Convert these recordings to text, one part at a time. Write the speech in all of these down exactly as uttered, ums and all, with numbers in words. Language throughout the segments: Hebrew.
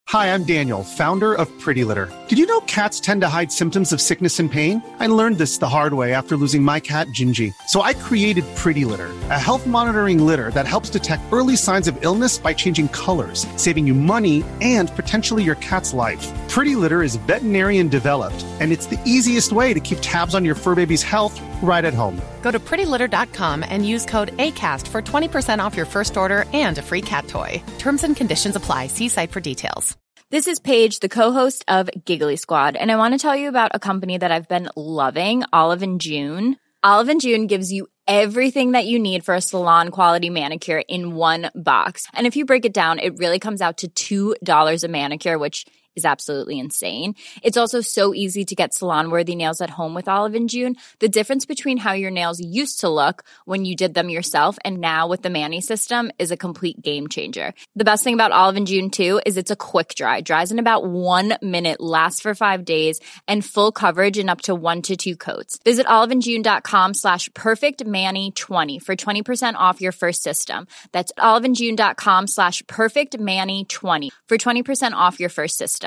Hi, I'm Daniel, founder of Pretty Litter. Did you know cats tend to hide symptoms of sickness and pain? I learned this the hard way after losing my cat, Gingy. So I created Pretty Litter, a health monitoring litter that helps detect early signs of illness by changing colors, saving you money and potentially your cat's life. Pretty Litter is veterinarian developed, and it's the easiest way to keep tabs on your fur baby's health right at home. Go to pretty litter dot com and use code ACAST for twenty percent off your first order and a free cat toy. Terms and conditions apply. See site for details. This is Paige, the co-host of Giggly Squad, and I want to tell you about a company that I've been loving, Olive and June. Olive and June gives you everything that you need for a salon-quality manicure in one box. And if you break it down, it really comes out to two dollars a manicure, which is absolutely insane. It's also so easy to get salon-worthy nails at home with Olive and June. The difference between how your nails used to look when you did them yourself and now with the Mani system is a complete game changer. The best thing about Olive and June, too, is it's a quick dry. Dries in about one minute, lasts for five days, and full coverage in up to one to two coats. Visit oliveandjune.com slash perfectmani20 for twenty percent off your first system. That's oliveandjune.com slash perfectmani20 for twenty percent off your first system.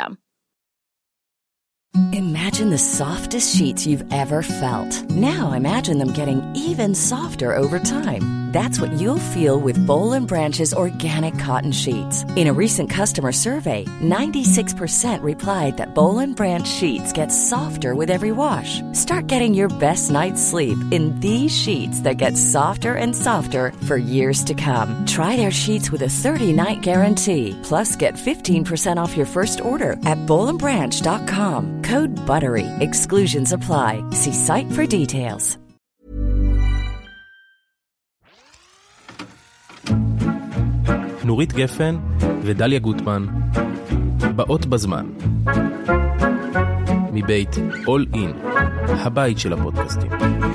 Imagine the softest sheets you've ever felt. Now imagine them getting even softer over time. That's what you'll feel with Boll and Branch's organic cotton sheets. In a recent customer survey, ninety-six percent replied that Boll and Branch sheets get softer with every wash. Start getting your best night's sleep in these sheets that get softer and softer for years to come. Try their sheets with a thirty-night guarantee. Plus, get fifteen percent off your first order at boll and branch dot com. Code BUTTERY. Exclusions apply. See site for details. נורית גפן ודליה גוטמן באות בזמן מבית All In, הבית של הפודקאסטים.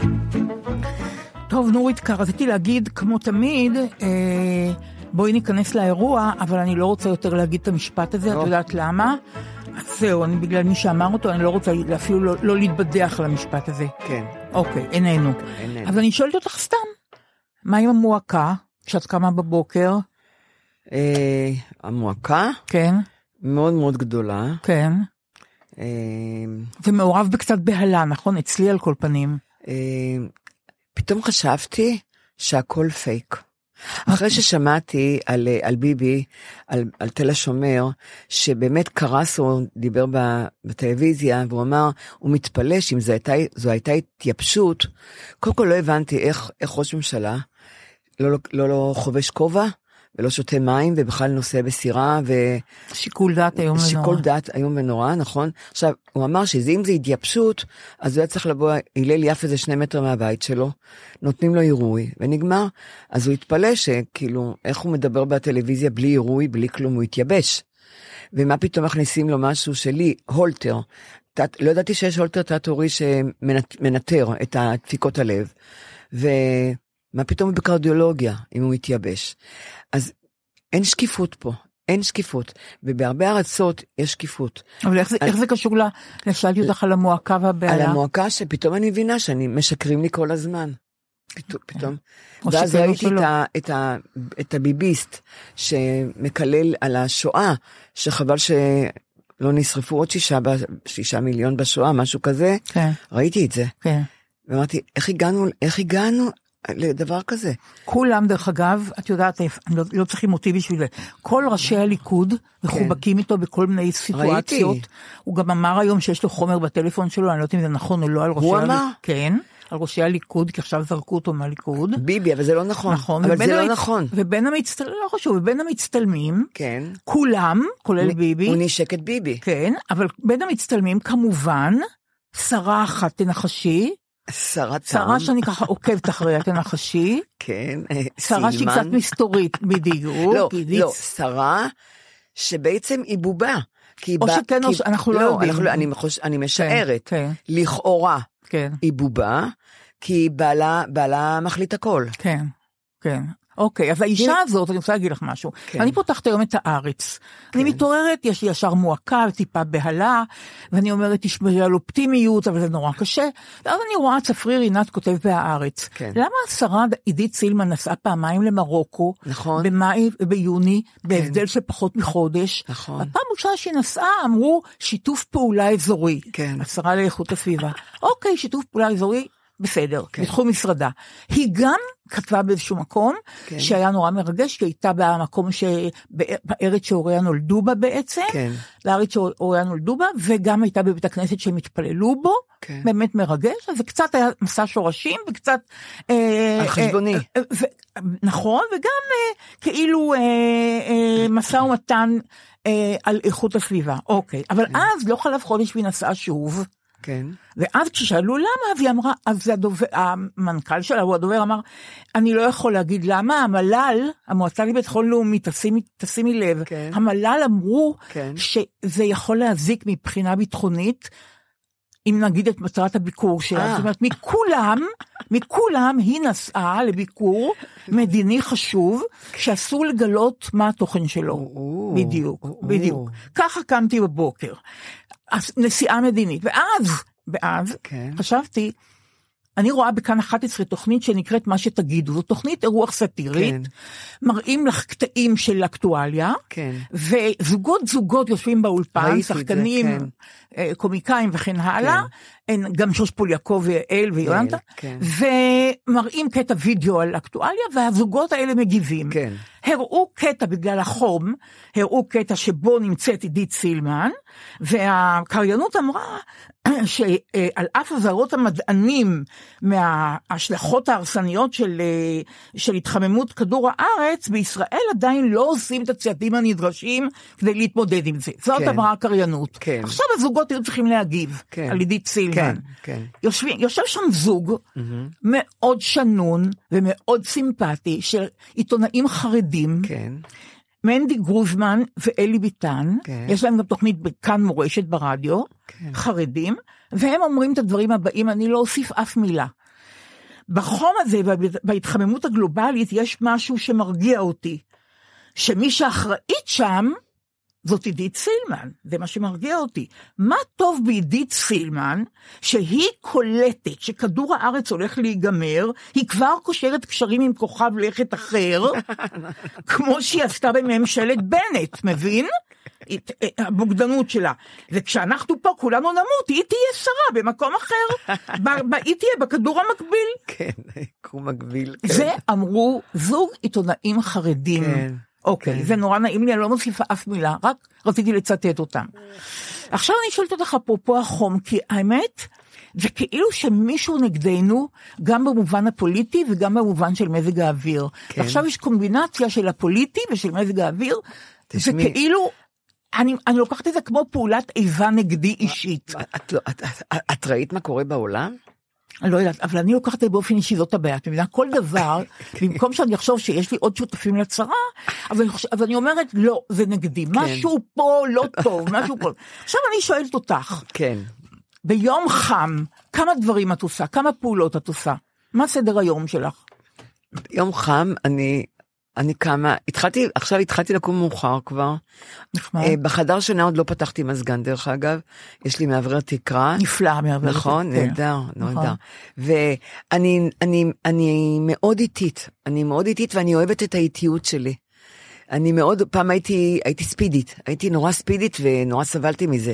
טוב, נורית, רציתי להגיד כמו תמיד, אה, בואי ניכנס לאירוע, אבל אני לא רוצה יותר להגיד את המשפט הזה, את יודעת למה? זהו, אני, בגלל מי שאמר אותו, אני לא רוצה אפילו לא, לא להתבדח על המשפט הזה. כן. אוקיי, איננו. איננו. אז אני שואלת אותך סתם, מה עם המועקה, כשאת קמה בבוקר? אה, המועקה? כן. מאוד מאוד גדולה. כן. אה, ומעורב בקצת בהלה, נכון? אצלי על כל פנים. אה, פתאום חשבתי שהכל פייק. אחרי ששמעתי על, על ביבי, על, על תל השומר, שבאמת קרס, הוא דיבר בטלוויזיה, והוא אמר, הוא מתפלא שאם זו הייתה, זו הייתה התייבשות, קודם כל לא הבנתי איך, איך ראש ממשלה, לא, לא, לא, לא חובש כובע, ולא שותה מים, ובכלל נוסע בסירה, ו... שיקול דעת היום ונורא. שיקול דעת היום ונורא, נכון? עכשיו, הוא אמר שאם זה התייבשות, אז הוא היה צריך לבוא, הלל יפה איזה שני מטר מהבית שלו, נותנים לו עירוי, ונגמר. אז הוא התפלא שכאילו, איך הוא מדבר בטלוויזיה בלי עירוי, בלי כלום, הוא התייבש. ומה פתאום מכניסים לו משהו שלי, הולטר. תת, לא ידעתי שיש הולטר תת-הורי שמנטר את דפיקות הלב. ומה פתאום בקרדיולוגיה, אם הוא התייבש. אז אין שקיפות פה, אין שקיפות, ובהרבה ארצות יש שקיפות. אבל איך זה, על... איך זה קשור לה, לשאלתי אותך על המועקה והבעלה? על המועקה שפתאום אני מבינה שאני משקרים לי כל הזמן. פתאום, פתאום. ואז ראיתי את, ה, את, ה, את הביביסט שמקלל על השואה, שחבל שלא נשרפו עוד שישה, שישה מיליון בשואה, משהו כזה. כן. ראיתי את זה. כן. ואמרתי, איך הגענו, איך הגענו? לדבר כזה. כולם, דרך אגב, את יודעת, לא, לא צריכים אותי בשביל זה. כל ראשי הליכוד מחובקים כן. איתו בכל מיני סיטואציות. ראיתי. הוא גם אמר היום שיש לו חומר בטלפון שלו, אני לא יודעת אם זה נכון או לא על ראשי הליכוד. הוא אמר? כן, על ראשי הליכוד, כי עכשיו זרקו אותו מהליכוד. ביבי, אבל זה לא נכון. נכון. אבל זה לא המצ... נכון. ובין המצטלמים, לא חשוב, ובין המצטלמים, כן. כולם, כולל נ... ביבי. הוא נשק את ביבי. כן, אבל בין המצטלמים, כמובן, שרה אחת תנחשי, שרה תם. שרה שאני ככה עוקבת אחריה, תנחשי. כן, שרה שהיא קצת מסתורית, בדיוק. לא, לא, שרה שבעצם היא בובה. או שכן, או שאנחנו לא יודעים. אני משערת, לכאורה היא בובה, כי בעלה מחליט הכל. כן, כן. אוקיי, אז האישה הזאת, אני רוצה להגיד לך משהו. אני פותחת היום את הארץ. אני מתעוררת, יש לי ישר מועקה, טיפה בהלה, ואני אומרת, תשמרי על אופטימיות, אבל זה נורא קשה. ואז אני רואה צפריר רינת כותב בהארץ. למה השרה עידית סילמן נסעה פעמיים למרוקו, במאי וביוני, בהבדל של פחות מחודש? הפעם ראשונה שהיא נסעה, אמרו, שיתוף פעולה אזורי. השרה לאיכות הסביבה. אוקיי, שיתוף פעולה אזורי, בסדר, כן. בתחום משרדה. היא גם כתבה באיזשהו מקום, כן. שהיה נורא מרגש, כי הייתה במקום ש... בארץ שהוריה נולדו בה בעצם, כן. לארץ שהוריה נולדו בה, וגם הייתה בבית הכנסת שהם התפללו בו, כן. באמת מרגש, אז קצת היה מסע שורשים, וקצת... על חשבוני. אה, אה, ו... נכון, וגם אה, כאילו אה, אה, מסע ומתן אה, על איכות הסביבה. אוקיי, אבל כן. אז לא חלף חודש והיא נסעה שוב, כן. ואז כששאלו למה, והיא אמרה, אז הדובר, המנכ"ל שלה, הוא הדובר, אמר, אני לא יכול להגיד למה, המל"ל, המועצה לביטחון לאומי, תשימי, תשימי לב, כן. המל"ל אמרו, כן. שזה יכול להזיק מבחינה ביטחונית, אם נגיד את מטרת הביקור שלה, זאת אומרת, מכולם, מכולם היא נסעה לביקור מדיני חשוב, שאסור לגלות מה התוכן שלו, בדיוק, בדיוק, ככה קמתי בבוקר, נסיעה מדינית, ואז, ואז, כן. חשבתי, אני רואה בכאן אחת עשרה תוכנית שנקראת מה שתגידו, זו תוכנית אירוח סטירית, כן. מראים לך קטעים של אקטואליה, כן. וזוגות זוגות יושבים באולפן, שחקנים, זה, כן. קומיקאים וכן הלאה, כן. גם שוש פול יעקב ואל ויולנטה, כן. ומראים קטע וידאו על אקטואליה, והזוגות האלה מגיבים. כן. הראו קטע בגלל החום, הראו קטע שבו נמצאת עידית סילמן, והקריינות אמרה שעל אף הזהרות המדענים מההשלכות ההרסניות של, של התחממות כדור הארץ, בישראל עדיין לא עושים את הצעדים הנדרשים כדי להתמודד עם זה. זאת כן. אמרה הקריינות. כן. עכשיו הזוגות היו צריכים להגיב כן. על עידית סילמן. כן. כן. יושב, יושב שם זוג mm-hmm. מאוד שנון ומאוד סימפטי של עיתונאים חרדים, כן. מנדי גרוזמן ואלי ביטן, כן. יש להם גם תוכנית בכאן מורשת ברדיו, כן. חרדים, והם אומרים את הדברים הבאים, אני לא אוסיף אף מילה. בחום הזה, בהתחממות הגלובלית, יש משהו שמרגיע אותי, שמי שאחראית שם, זאת עידית סילמן, זה מה שמרגיע אותי. מה טוב בעידית סילמן, שהיא קולטת שכדור הארץ הולך להיגמר, היא כבר קושרת קשרים עם כוכב לכת אחר, כמו שהיא עשתה בממשלת בנט, מבין? הבוגדנות שלה. וכשאנחנו פה כולנו נמות, היא תהיה שרה במקום אחר, היא תהיה בכדור המקביל. כן, קום מקביל. זה אמרו זוג עיתונאים חרדים. כן. אוקיי, זה נורא נעים לי, אני לא מוסיפה אף מילה, רק רציתי לצטט אותם. עכשיו אני שואלת אותך אפרופו החום, כי האמת, זה כאילו שמישהו נגדנו, גם במובן הפוליטי וגם במובן של מזג האוויר. עכשיו יש קומבינציה של הפוליטי ושל מזג האוויר, זה כאילו, אני לוקחת את זה כמו פעולת איבה נגדי אישית. את ראית מה קורה בעולם? אני לא יודעת, אבל אני לוקחת את זה באופן אישי, זאת הבעיה. אתה מבינה, כל דבר, במקום שאני אחשוב שיש לי עוד שותפים לצרה, אז אני, אז אני אומרת, לא, זה נגדי. כן. משהו פה לא טוב, משהו פה. עכשיו אני שואלת אותך, כן. ביום חם, כמה דברים את עושה? כמה פעולות את עושה? מה סדר היום שלך? יום חם, אני... אני קמה, התחלתי, עכשיו התחלתי לקום מאוחר כבר, בחדר שינה עוד לא פתחתי מזגן דרך אגב, יש לי מעבר תקרה. נפלא מעבר. נכון, נהדר, נהדר. ואני אני, אני מאוד איטית, אני מאוד איטית ואני אוהבת את האיטיות שלי. אני מאוד, פעם הייתי, הייתי ספידית, הייתי נורא ספידית ונורא סבלתי מזה.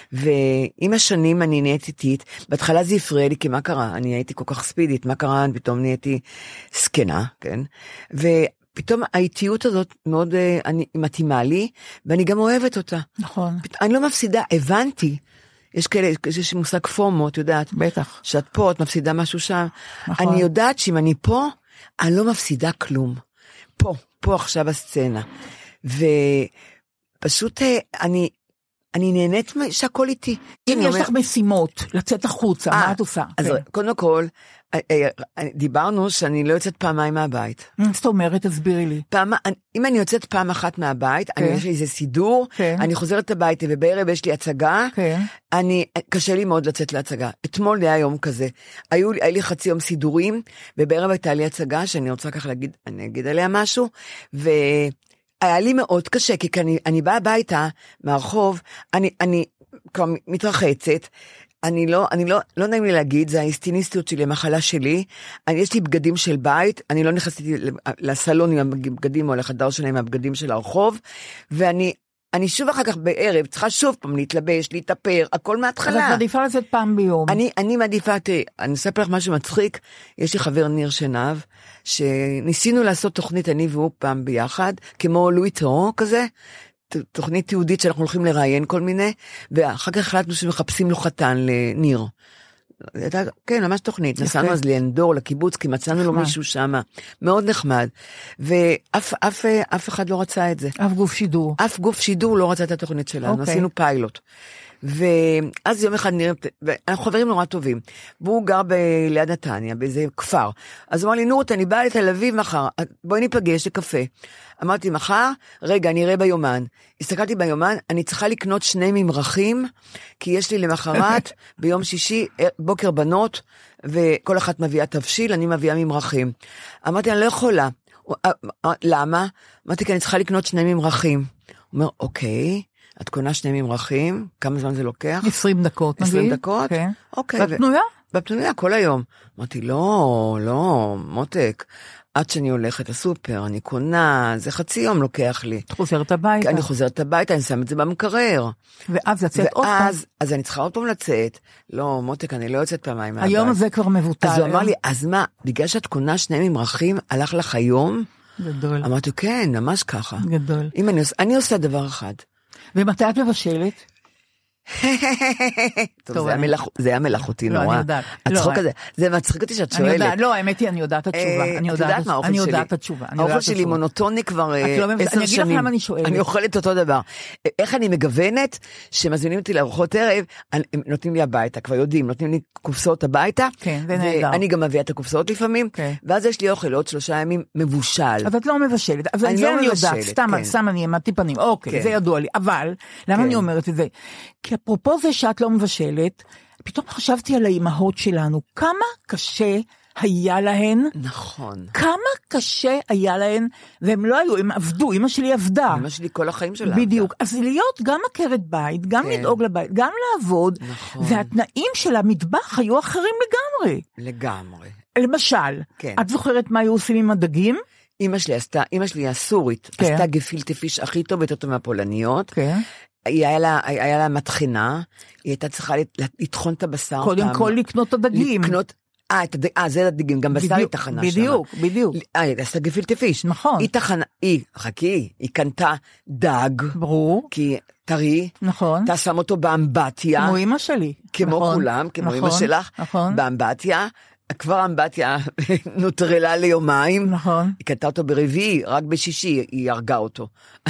ועם השנים אני נהיית איטית, בהתחלה זה הפריע לי, כי מה קרה? אני הייתי כל כך ספידית, מה קרה? פתאום נהייתי סקנה, כן? ו... פתאום האיטיות הזאת מאוד אני, מתאימה לי, ואני גם אוהבת אותה. נכון. אני לא מפסידה, הבנתי, יש כאלה, יש מושג פומו, את יודעת. בטח. שאת פה, את מפסידה משהו שם. נכון. אני יודעת שאם אני פה, אני לא מפסידה כלום. פה, פה עכשיו הסצנה. ופשוט אני, אני נהנית שהכל איתי. אם יש לך משימות, לצאת החוצה, מה את עושה? אז קודם כל, דיברנו שאני לא יוצאת פעמיים מהבית. זאת אומרת, תסבירי לי. אם אני יוצאת פעם אחת מהבית, יש לי איזה סידור, אני חוזרת הביתה, ובערב יש לי הצגה, קשה לי מאוד לצאת להצגה. אתמול היה יום כזה, היו לי חצי יום סידורים, ובערב הייתה לי הצגה, שאני רוצה ככה להגיד, אני אגיד עליה משהו, ו... היה לי מאוד קשה, כי אני, אני באה הביתה מהרחוב, אני, אני כבר מתרחצת, אני לא, אני לא, לא נעים לי להגיד, זה האיסטיניסטיות שלי, המחלה שלי, אני, יש לי בגדים של בית, אני לא נכנסתי לסלון עם הבגדים, או לחדר שלי עם הבגדים של הרחוב, ואני, אני שוב אחר כך בערב, צריכה שוב פעם להתלבש, להתאפר, הכל מההתחלה. אז את מעדיפה לצאת פעם ביום. אני, אני מעדיפה, אני אספר לך משהו מצחיק, יש לי חבר ניר שנב, שניסינו לעשות תוכנית אני והוא פעם ביחד, כמו לואי טרו כזה, תוכנית יהודית שאנחנו הולכים לראיין כל מיני, ואחר כך החלטנו שמחפשים לו חתן לניר. כן, ממש תוכנית, נסענו אז לאנדור, לקיבוץ, כי מצאנו לו מישהו שם, מאוד נחמד, ואף אף, אף אחד לא רצה את זה. אף גוף שידור. אף גוף שידור לא רצה את התוכנית שלנו, עשינו פיילוט. ואז יום אחד נראה, אנחנו חברים נורא טובים, והוא גר ליד נתניה, באיזה כפר, אז הוא אמר לי, נורת, אני באה לתל אביב מחר, בואי ניפגש לקפה. אמרתי, מחר, רגע, אני אראה ביומן. הסתכלתי ביומן, אני צריכה לקנות שני ממרחים, כי יש לי למחרת, ביום שישי, בוקר בנות, וכל אחת מביאה תבשיל, אני מביאה ממרחים. אמרתי, אני לא יכולה. למה? אמרתי, כי אני צריכה לקנות שני ממרחים. הוא אומר, אוקיי, את קונה שני ממרחים, כמה זמן זה לוקח? עשרים דקות, נגיד. עשרים דקות? כן. אוקיי. בפנויה? בפנויה, כל היום. אמרתי, לא, לא, מותק. עד שאני הולכת לסופר, אני קונה, זה חצי יום לוקח לי. את חוזרת הביתה. אני חוזרת הביתה, אני שם את זה במקרר. ואז לצאת עוד פעם. אז אני צריכה עוד פעם לצאת. לא, מותק, אני לא יוצאת פעמיים מהבית. היום הזה כבר מבוטל. אז הוא אמר לי, אז מה, בגלל שאת קונה שני ממרחים, הלך לך היום? גדול. אמרתי, כן, ממש ככה. גדול. אם אני, אני עושה דבר אחד. ומתי את מבשלת? טוב, זה היה מלאכותי נורא. לא, אני יודעת. הצחוק הזה, זה מצחיק אותי שאת שואלת. לא, האמת היא, אני יודעת את התשובה. את יודעת מה האוכל שלי? אני יודעת את התשובה. האוכל שלי מונוטוני כבר עשר שנים. אני אגיד לך למה אני שואלת. אני אוכלת אותו דבר. איך אני מגוונת, שמזמינים אותי לארוחות ערב, נותנים לי הביתה, כבר יודעים, נותנים לי קופסאות הביתה. כן, זה נהדר. ואני גם מביאה את הקופסאות לפעמים, ואז יש לי אוכל עוד שלושה ימים מבושל. אז את לא מבשלת. אבל זה אני יודעת, סתם אני העמדתי פנים. אוקיי, זה ידוע לי. אבל, למה אני אומרת את זה? כי אפרופו זה שאת לא מבשלת, פתאום חשבתי על האימהות שלנו, כמה קשה היה להן, נכון. כמה קשה היה להן, והם לא היו, הם עבדו, אמא שלי עבדה. אמא שלי כל החיים שלה בדיוק, עבדה. אז להיות גם עקרת בית, גם כן. לדאוג לבית, גם לעבוד, נכון. והתנאים של המטבח היו אחרים לגמרי. לגמרי. למשל, כן. את זוכרת מה היו עושים עם הדגים? אמא שלי עשתה, אמא שלי הסורית, כן. עשתה גפילטע פיש הכי טוב, יותר טוב מהפולניות. כן. היה לה, היה לה מתחינה, היא הייתה צריכה לטחון את הבשר. קודם כל לקנות את הדגים. לקנות, אה, את הדג, אה, זה הדגים, גם בשר היא תחנה שם. בדיוק, בדיוק. אה, היא עשתה גפילטע פיש. נכון. היא תחנה, היא, חכי, היא קנתה דג. ברור. כי טרי. נכון. אתה שם אותו באמבטיה. כמו אמא שלי. כמו נכון, כולם, כמו נכון, אמא שלך. נכון. באמבטיה. כבר אמבטיה נוטרלה ליומיים. נכון. היא קנתה אותו ברביעי, רק בשישי היא הרגה אותו.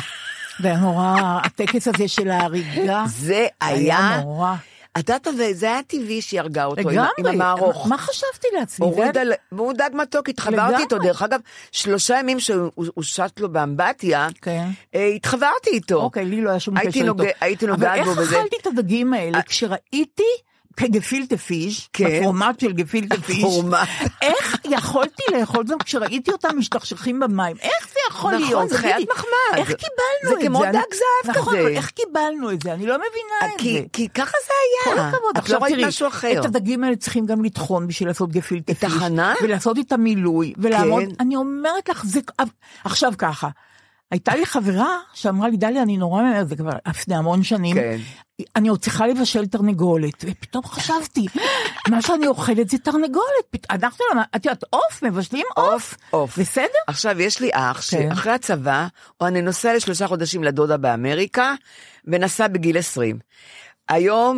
והנורא, הטקס הזה של ההריגה, זה היה, היה נורא. אתה טוב, זה היה טבעי שהיא הרגה אותו עם, עם המערוך. מה חשבתי לעצמי? והוא דג מתוק, התחברתי איתו, דרך אגב, שלושה ימים שהוא שט לו באמבטיה, התחברתי איתו. אוקיי, לי לא היה שום קשר איתו. הייתי נוגעת בו בזה. אבל איך אכלתי את הדגים האלה? כשראיתי כגפילטע פיש, בפורמט של גפילטע פיש, איך יכולתי לאכול זאת כשראיתי אותם משתכשכים במים? איך זה יכול להיות? נכון, זה חיית מחמד. איך קיבלנו את זה? זה כמו דג זהב כזה. נכון, איך קיבלנו את זה? אני לא מבינה את זה. כי ככה זה היה. כל הכבוד. עכשיו תראי, משהו אחר. את הדגים האלה צריכים גם לטחון בשביל לעשות גפילטע פיש. את החנה? ולעשות את המילוי. ולעמוד, אני אומרת לך, זה... עכשיו ככה. הייתה לי חברה שאמרה לי, דליה, אני נורא ממהרת, זה כבר לפני המון שנים, כן. אני עוד צריכה לבשל תרנגולת, ופתאום חשבתי, מה שאני אוכלת זה תרנגולת, אנחנו, את יודעת, אוף, מבשלים אוף, אוף, בסדר? עכשיו, יש לי אח, שאחרי הצבא, או אני נוסע לשלושה חודשים לדודה באמריקה, ונסע בגיל עשרים. היום...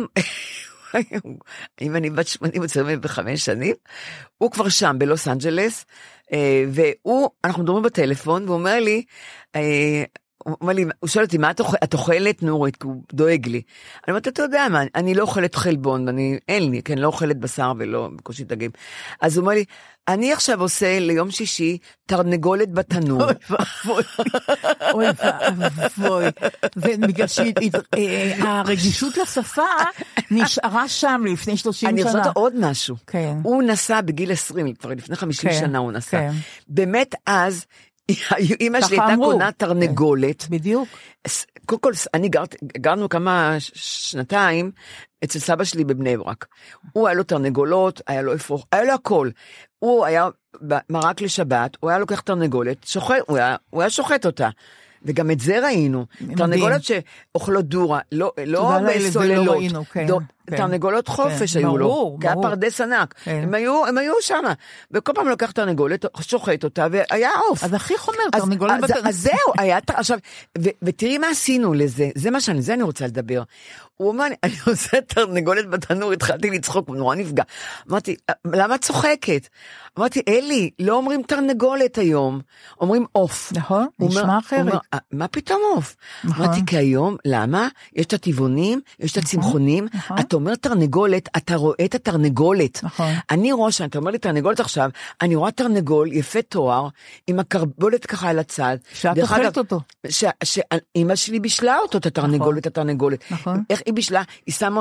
אם אני בת שמונים וחמש שנים, הוא כבר שם בלוס אנג'לס, והוא, אנחנו מדברים בטלפון, והוא אומר לי, הוא אומר לי, הוא שואל אותי, מה את אוכלת נורית? כי הוא דואג לי. אני אומרת, אתה יודע מה, אני לא אוכלת חלבון, אני, אין לי, כן, לא אוכלת בשר ולא בקושי דגים. אז הוא אומר לי, אני עכשיו עושה ליום שישי תרנגולת בתנור. אוי ואבוי, אוי ואבוי. ובגלל שהרגישות לשפה נשארה שם לפני שלושים שנה. אני רוצה עוד משהו. כן. הוא נסע בגיל עשרים, כבר לפני חמישים שנה הוא נסע. באמת אז, אמא שלי הייתה קונה תרנגולת. בדיוק. קודם כל, אני גרנו כמה שנתיים אצל סבא שלי בבני ברק. הוא היה לו תרנגולות, היה לו אפרוח, היה לו הכל. הוא היה מרק לשבת, הוא היה לוקח תרנגולת, הוא היה שוחט אותה. וגם את זה ראינו, תרנגולות שאוכלות דורה, לא בסוללות, תרנגולות חופש היו לו, כי היה פרדס ענק, הם היו שם, וכל פעם לוקח תרנגולת, שוחט אותה, והיה עוף. אז הכי חומר, תרנגולת בתנור. אז זהו, היה, עכשיו, ותראי מה עשינו לזה, זה מה שאני, זה אני רוצה לדבר. הוא אומר, אני עושה תרנגולת בתנור, התחלתי לצחוק, נורא נפגע. אמרתי, למה את צוחקת? אמרתי, אלי, לא אומרים תרנגולת היום, אומרים אוף. נכון, נשמע אחרת. מה פתאום אוף? אמרתי, כי היום, למה? יש את הטבעונים, יש את הצמחונים, אתה אומר תרנגולת, אתה רואה את התרנגולת. אני ראש, אתה אומר לי תרנגולת עכשיו, אני רואה תרנגול יפה תואר, עם הקרבולת ככה על הצד. שאת אוכלת אותו. שאמא שלי בישלה אותו, את התרנגולת, את התרנגולת. נכון. איך היא בישלה? היא שמה...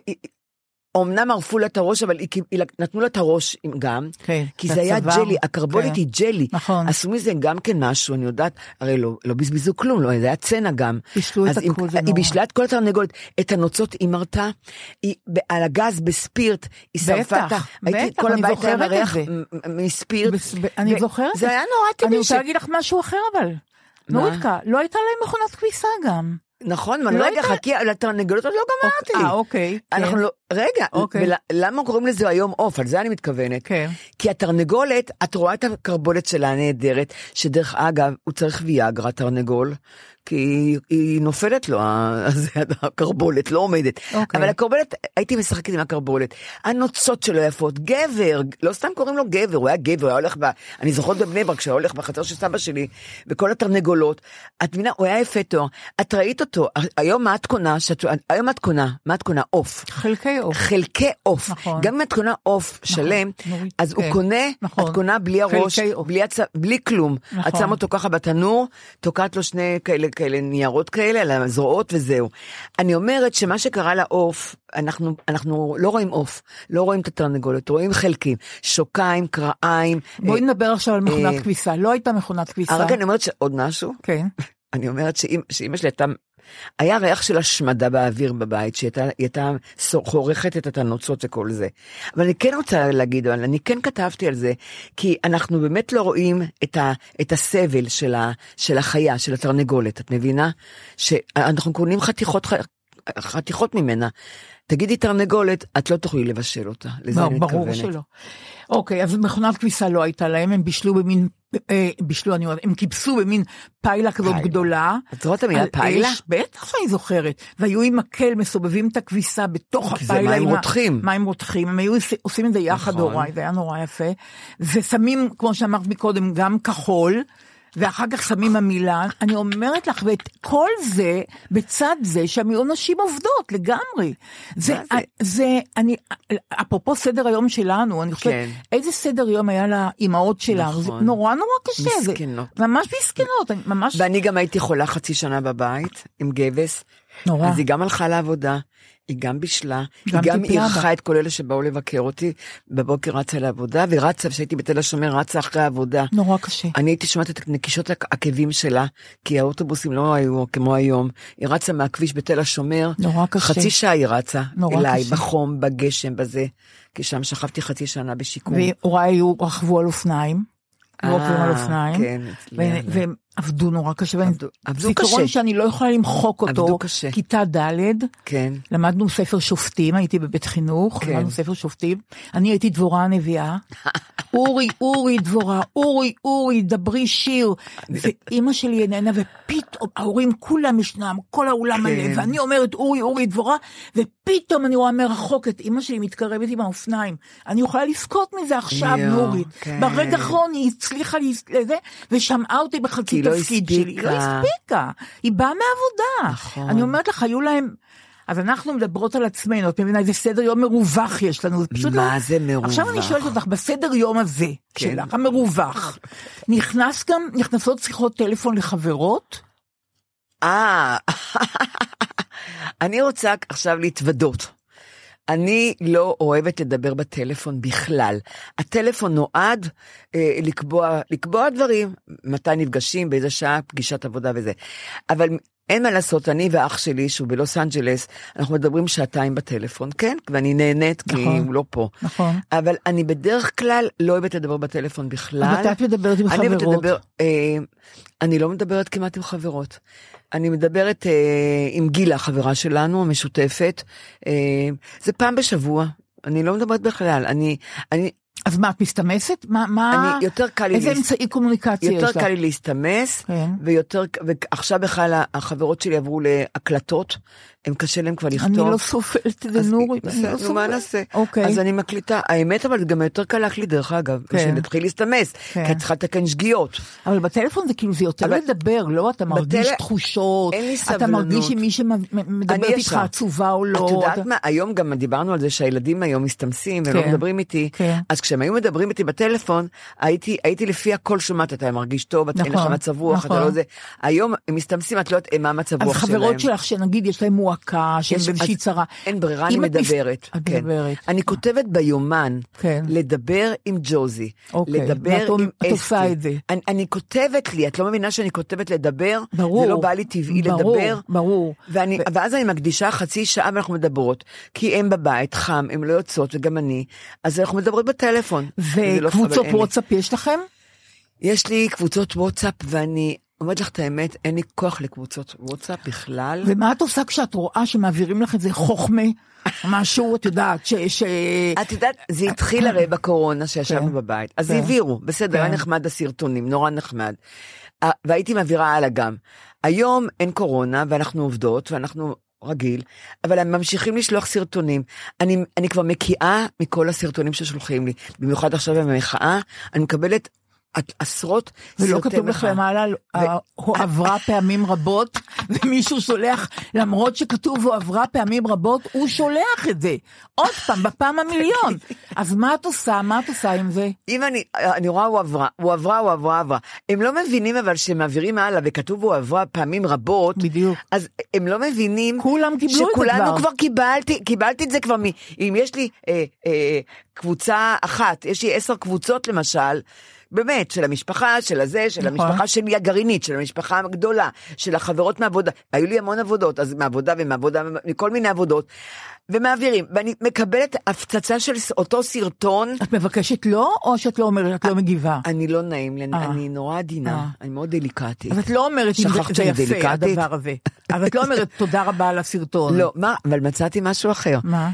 אמנם ערפו לה את הראש, אבל נתנו לה את הראש גם, כי זה היה ג'לי, הקרבולית היא ג'לי, עשו מזה גם כן משהו, אני יודעת, הרי לא בזבזו כלום, זה היה צנע גם, היא בישלה את כל התרנגולת, את הנוצות היא מרתה, על הגז בספירט, היא שרפה, בטח, בטח, אני זוכרת את זה, מספירט, אני זוכרת, זה היה נורא טבעי, אני רוצה להגיד לך משהו אחר אבל, נוריתקה, לא הייתה להם מכונת כביסה גם, נכון, אבל רגע, חכי, לתרנגולות עוד לא גמרתי. אה, אוקיי. אנחנו לא, רגע, למה קוראים לזה היום אוף? על זה אני מתכוונת. כן. כי התרנגולת, את רואה את הקרבולת שלה הנהדרת, שדרך אגב, הוא צריך ויאגרה תרנגול, כי היא נופלת לו, הקרבולת לא עומדת. אבל הקרבולת, הייתי משחקת עם הקרבולת, הנוצות שלו יפות, גבר, לא סתם קוראים לו גבר, הוא היה גבר, הוא היה הולך, אני זוכרת בבני ברק, כשהוא הולך בחצר של סבא שלי, בכל התרנגולות, את מבינה, הוא היה יפה תואר, את ראית אותו, היום מה את קונה, היום את קונה, מה את קונה? אוף. חלקי אוף. חלקי אוף. גם אם את קונה אוף שלם, אז הוא קונה, את קונה בלי הראש, בלי כלום. את שם אותו ככה בתנור, תוקעת לו שני כאלה, כאלה ניירות כאלה, על הזרועות וזהו. אני אומרת שמה שקרה לאוף, אנחנו, אנחנו לא רואים אוף, לא רואים את התרנגולת, רואים חלקים, שוקיים, קרעיים. בואי נדבר עכשיו על מכונת כביסה, לא הייתה מכונת כביסה. רק אני אומרת שעוד משהו, כן. אני אומרת שאמא שלי הייתה, היה ריח של השמדה באוויר בבית, שהיא הייתה חורכת את הנוצות וכל זה. אבל אני כן רוצה להגיד, אבל אני כן כתבתי על זה, כי אנחנו באמת לא רואים את, ה, את הסבל של, ה, של החיה, של התרנגולת, את מבינה? שאנחנו קונים חתיכות, חתיכות ממנה. תגידי תרנגולת, את לא תוכלי לבשל אותה. לזה אני מתכוונת. ברור שלא. אוקיי, אז מכונת כביסה לא הייתה להם, הם בישלו במין, אה, בישלו, אני אומרת, הם קיבסו במין פיילה כזאת גדולה. את רואה את המילה פיילה? בטח שאני זוכרת. והיו עם מקל, מסובבים את הכביסה בתוך הפיילה. כי זה מים רותחים. מים רותחים, הם היו עושים את זה יחד הוריי, זה היה נורא יפה. ושמים, כמו שאמרת מקודם, גם כחול, ואחר כך שמים המילה, אני אומרת לך, ואת כל זה, בצד זה, שהן היו נשים עובדות, לגמרי. זה, זה, אני, אפרופו סדר היום שלנו, אני חושבת, כן. איזה סדר יום היה לאמהות שלנו, נכון. זה נורא נורא קשה. מסכנות. זה, ממש מסכנות, ממש... ואני גם הייתי חולה חצי שנה בבית, עם גבס, נורא. אז היא גם הלכה לעבודה, היא גם בישלה, היא גם אירחה את כל אלה שבאו לבקר אותי, בבוקר רצה לעבודה, ורצה, כשהייתי בתל השומר, רצה אחרי העבודה. נורא קשה. אני הייתי שומעת את נקישות העקבים שלה, כי האוטובוסים לא היו כמו היום, היא רצה מהכביש בתל השומר, נורא קשה. חצי שעה היא רצה, אליי, קשה. בחום, בגשם, בזה, כי שם שכבתי חצי שנה בשיקום. והוריי היו, רכבו על אופניים, לא רכבו על אופניים, כן, והם עבדו נורא קשה, עבדו קשה. זיכרון שאני לא יכולה למחוק אותו, כיתה ד', כן. למדנו ספר שופטים, הייתי בבית חינוך, כן. למדנו ספר שופטים, אני הייתי דבורה הנביאה, אורי, אורי דבורה, אורי, אורי, דברי שיר, ואימא שלי איננה, ופתאום, ההורים כולם ישנם, כל האולם מלא, ואני אומרת אורי, אורי דבורה, ופתאום אני רואה מרחוק את אימא שלי מתקרבת עם האופניים, אני יכולה לזכות מזה עכשיו, נורית, ברגע האחרון היא הצליחה לזה, ושמעה אותי בחצי התפקיד שלי. היא לא הספיקה. היא באה מעבודה. נכון. אני אומרת לך, היו להם... אז אנחנו מדברות על עצמנו, את מבינה, איזה סדר יום מרווח יש לנו. מה לא... זה מרווח? עכשיו אני שואלת אותך, בסדר יום הזה, כן. שלך, המרווח, נכנס גם, נכנסות שיחות טלפון לחברות? אה, אני רוצה עכשיו להתוודות. אני לא אוהבת לדבר בטלפון בכלל. הטלפון נועד אה, לקבוע, לקבוע דברים, מתי נפגשים, באיזה שעה, פגישת עבודה וזה. אבל אין מה לעשות, אני ואח שלי, שהוא בלוס אנג'לס, אנחנו מדברים שעתיים בטלפון, כן? ואני נהנית, כי נכון, הוא לא פה. נכון. אבל אני בדרך כלל לא אוהבת לדבר בטלפון בכלל. אבל את מדברת עם חברות. אני, לדבר, אה, אני לא מדברת כמעט עם חברות. אני מדברת אה, עם גילה, חברה שלנו, המשותפת. אה, זה פעם בשבוע. אני לא מדברת בכלל. אני... אני אז מה, את מסתמסת? מה, מה... אני, יותר קל לי... איזה אמצעי קומוניקציה יש לך? יותר קל לי להסתמס, כן. ויותר... ועכשיו בכלל החברות שלי עברו להקלטות, הם קשה להם כבר לכתוב. אני לא סופלת את זה, נורי. בסדר, מה נעשה? אוקיי. אז אני מקליטה. האמת, אבל גם יותר קל להקליט, דרך אגב, שנתחיל להסתמס, כי את צריכה לתקן שגיאות. אבל בטלפון זה כאילו, זה יותר לדבר, לא? אתה מרגיש תחושות, אתה מרגיש עם מי שמדבר איתך עצובה או לא. את יודעת מה? היום גם דיברנו על זה שהילדים היום מסתמסים, והם לא מדברים איתי. אז כשהם היו מדברים איתי בטלפון, הייתי לפי הכל שומעת, אתה מרגיש טוב, אין לך מצב רוח, אתה לא זה. היום הם מסתמסים, את לא יודעת מה מצב רוח שלהם. אז חברות שלך שנגיד יש להם מועקה, שהם באיזושהי צרה. אין ברירה, אני מדברת. אני כותבת ביומן, לדבר עם ג'וזי, לדבר עם אסתי. אני כותבת לי, את לא מבינה שאני כותבת לדבר, זה לא בא לי טבעי לדבר. ברור. ואז אני מקדישה חצי שעה ואנחנו מדברות, כי הם בבית, חם, הם לא יוצאות וגם אני, אז אנחנו מדברות בטלפון. וקבוצות וואטסאפ יש לכם? יש לי קבוצות וואטסאפ ואני... אומרת לך את האמת, אין לי כוח לקבוצות וואטסאפ בכלל. ומה את עושה כשאת רואה שמעבירים לך את זה חוכמה, משהו, את יודעת, ש... ש... את יודעת, זה התחיל הרי בקורונה שישבנו בבית, אז העבירו, בסדר, היה נחמד הסרטונים, נורא נחמד. והייתי מעבירה הלאה גם. היום אין קורונה, ואנחנו עובדות, ואנחנו רגיל, אבל הם ממשיכים לשלוח סרטונים. אני, אני כבר מקיאה מכל הסרטונים ששולחים לי, במיוחד עכשיו במחאה, אני מקבלת עשרות סרטי ולא כתוב לך למעלה, הוא עברה פעמים רבות, ומישהו שולח, למרות שכתוב הוא עברה פעמים רבות, הוא שולח את זה. עוד פעם, בפעם המיליון. אז מה את עושה? מה את עושה עם זה? אם אני, אני רואה הוא עברה, הוא עברה, הוא עברה, עברה. הם לא מבינים אבל שמעבירים הלאה, וכתוב הוא עברה פעמים רבות, בדיוק. אז הם לא מבינים, כולם קיבלו את זה כבר. שכולנו כבר קיבלתי, קיבלתי את זה כבר, אם יש לי אה, אה, קבוצה אחת, יש לי עשר קבוצות למשל, באמת, של המשפחה, של הזה, של נכון. המשפחה שלי הגרעינית, של המשפחה הגדולה, של החברות מעבודה. היו לי המון עבודות, אז מעבודה ומעבודה, מכל מיני עבודות, ומעבירים, ואני מקבלת הפצצה של אותו סרטון. את מבקשת לא, או שאת לא אומרת, את לא מגיבה? אני לא נעים, אני נורא עדינה, אני מאוד דליקטית. אז את לא אומרת, זה יפה הדבר הזה. אבל את לא אומרת, תודה רבה על הסרטון. לא, מה, אבל מצאתי משהו אחר. מה?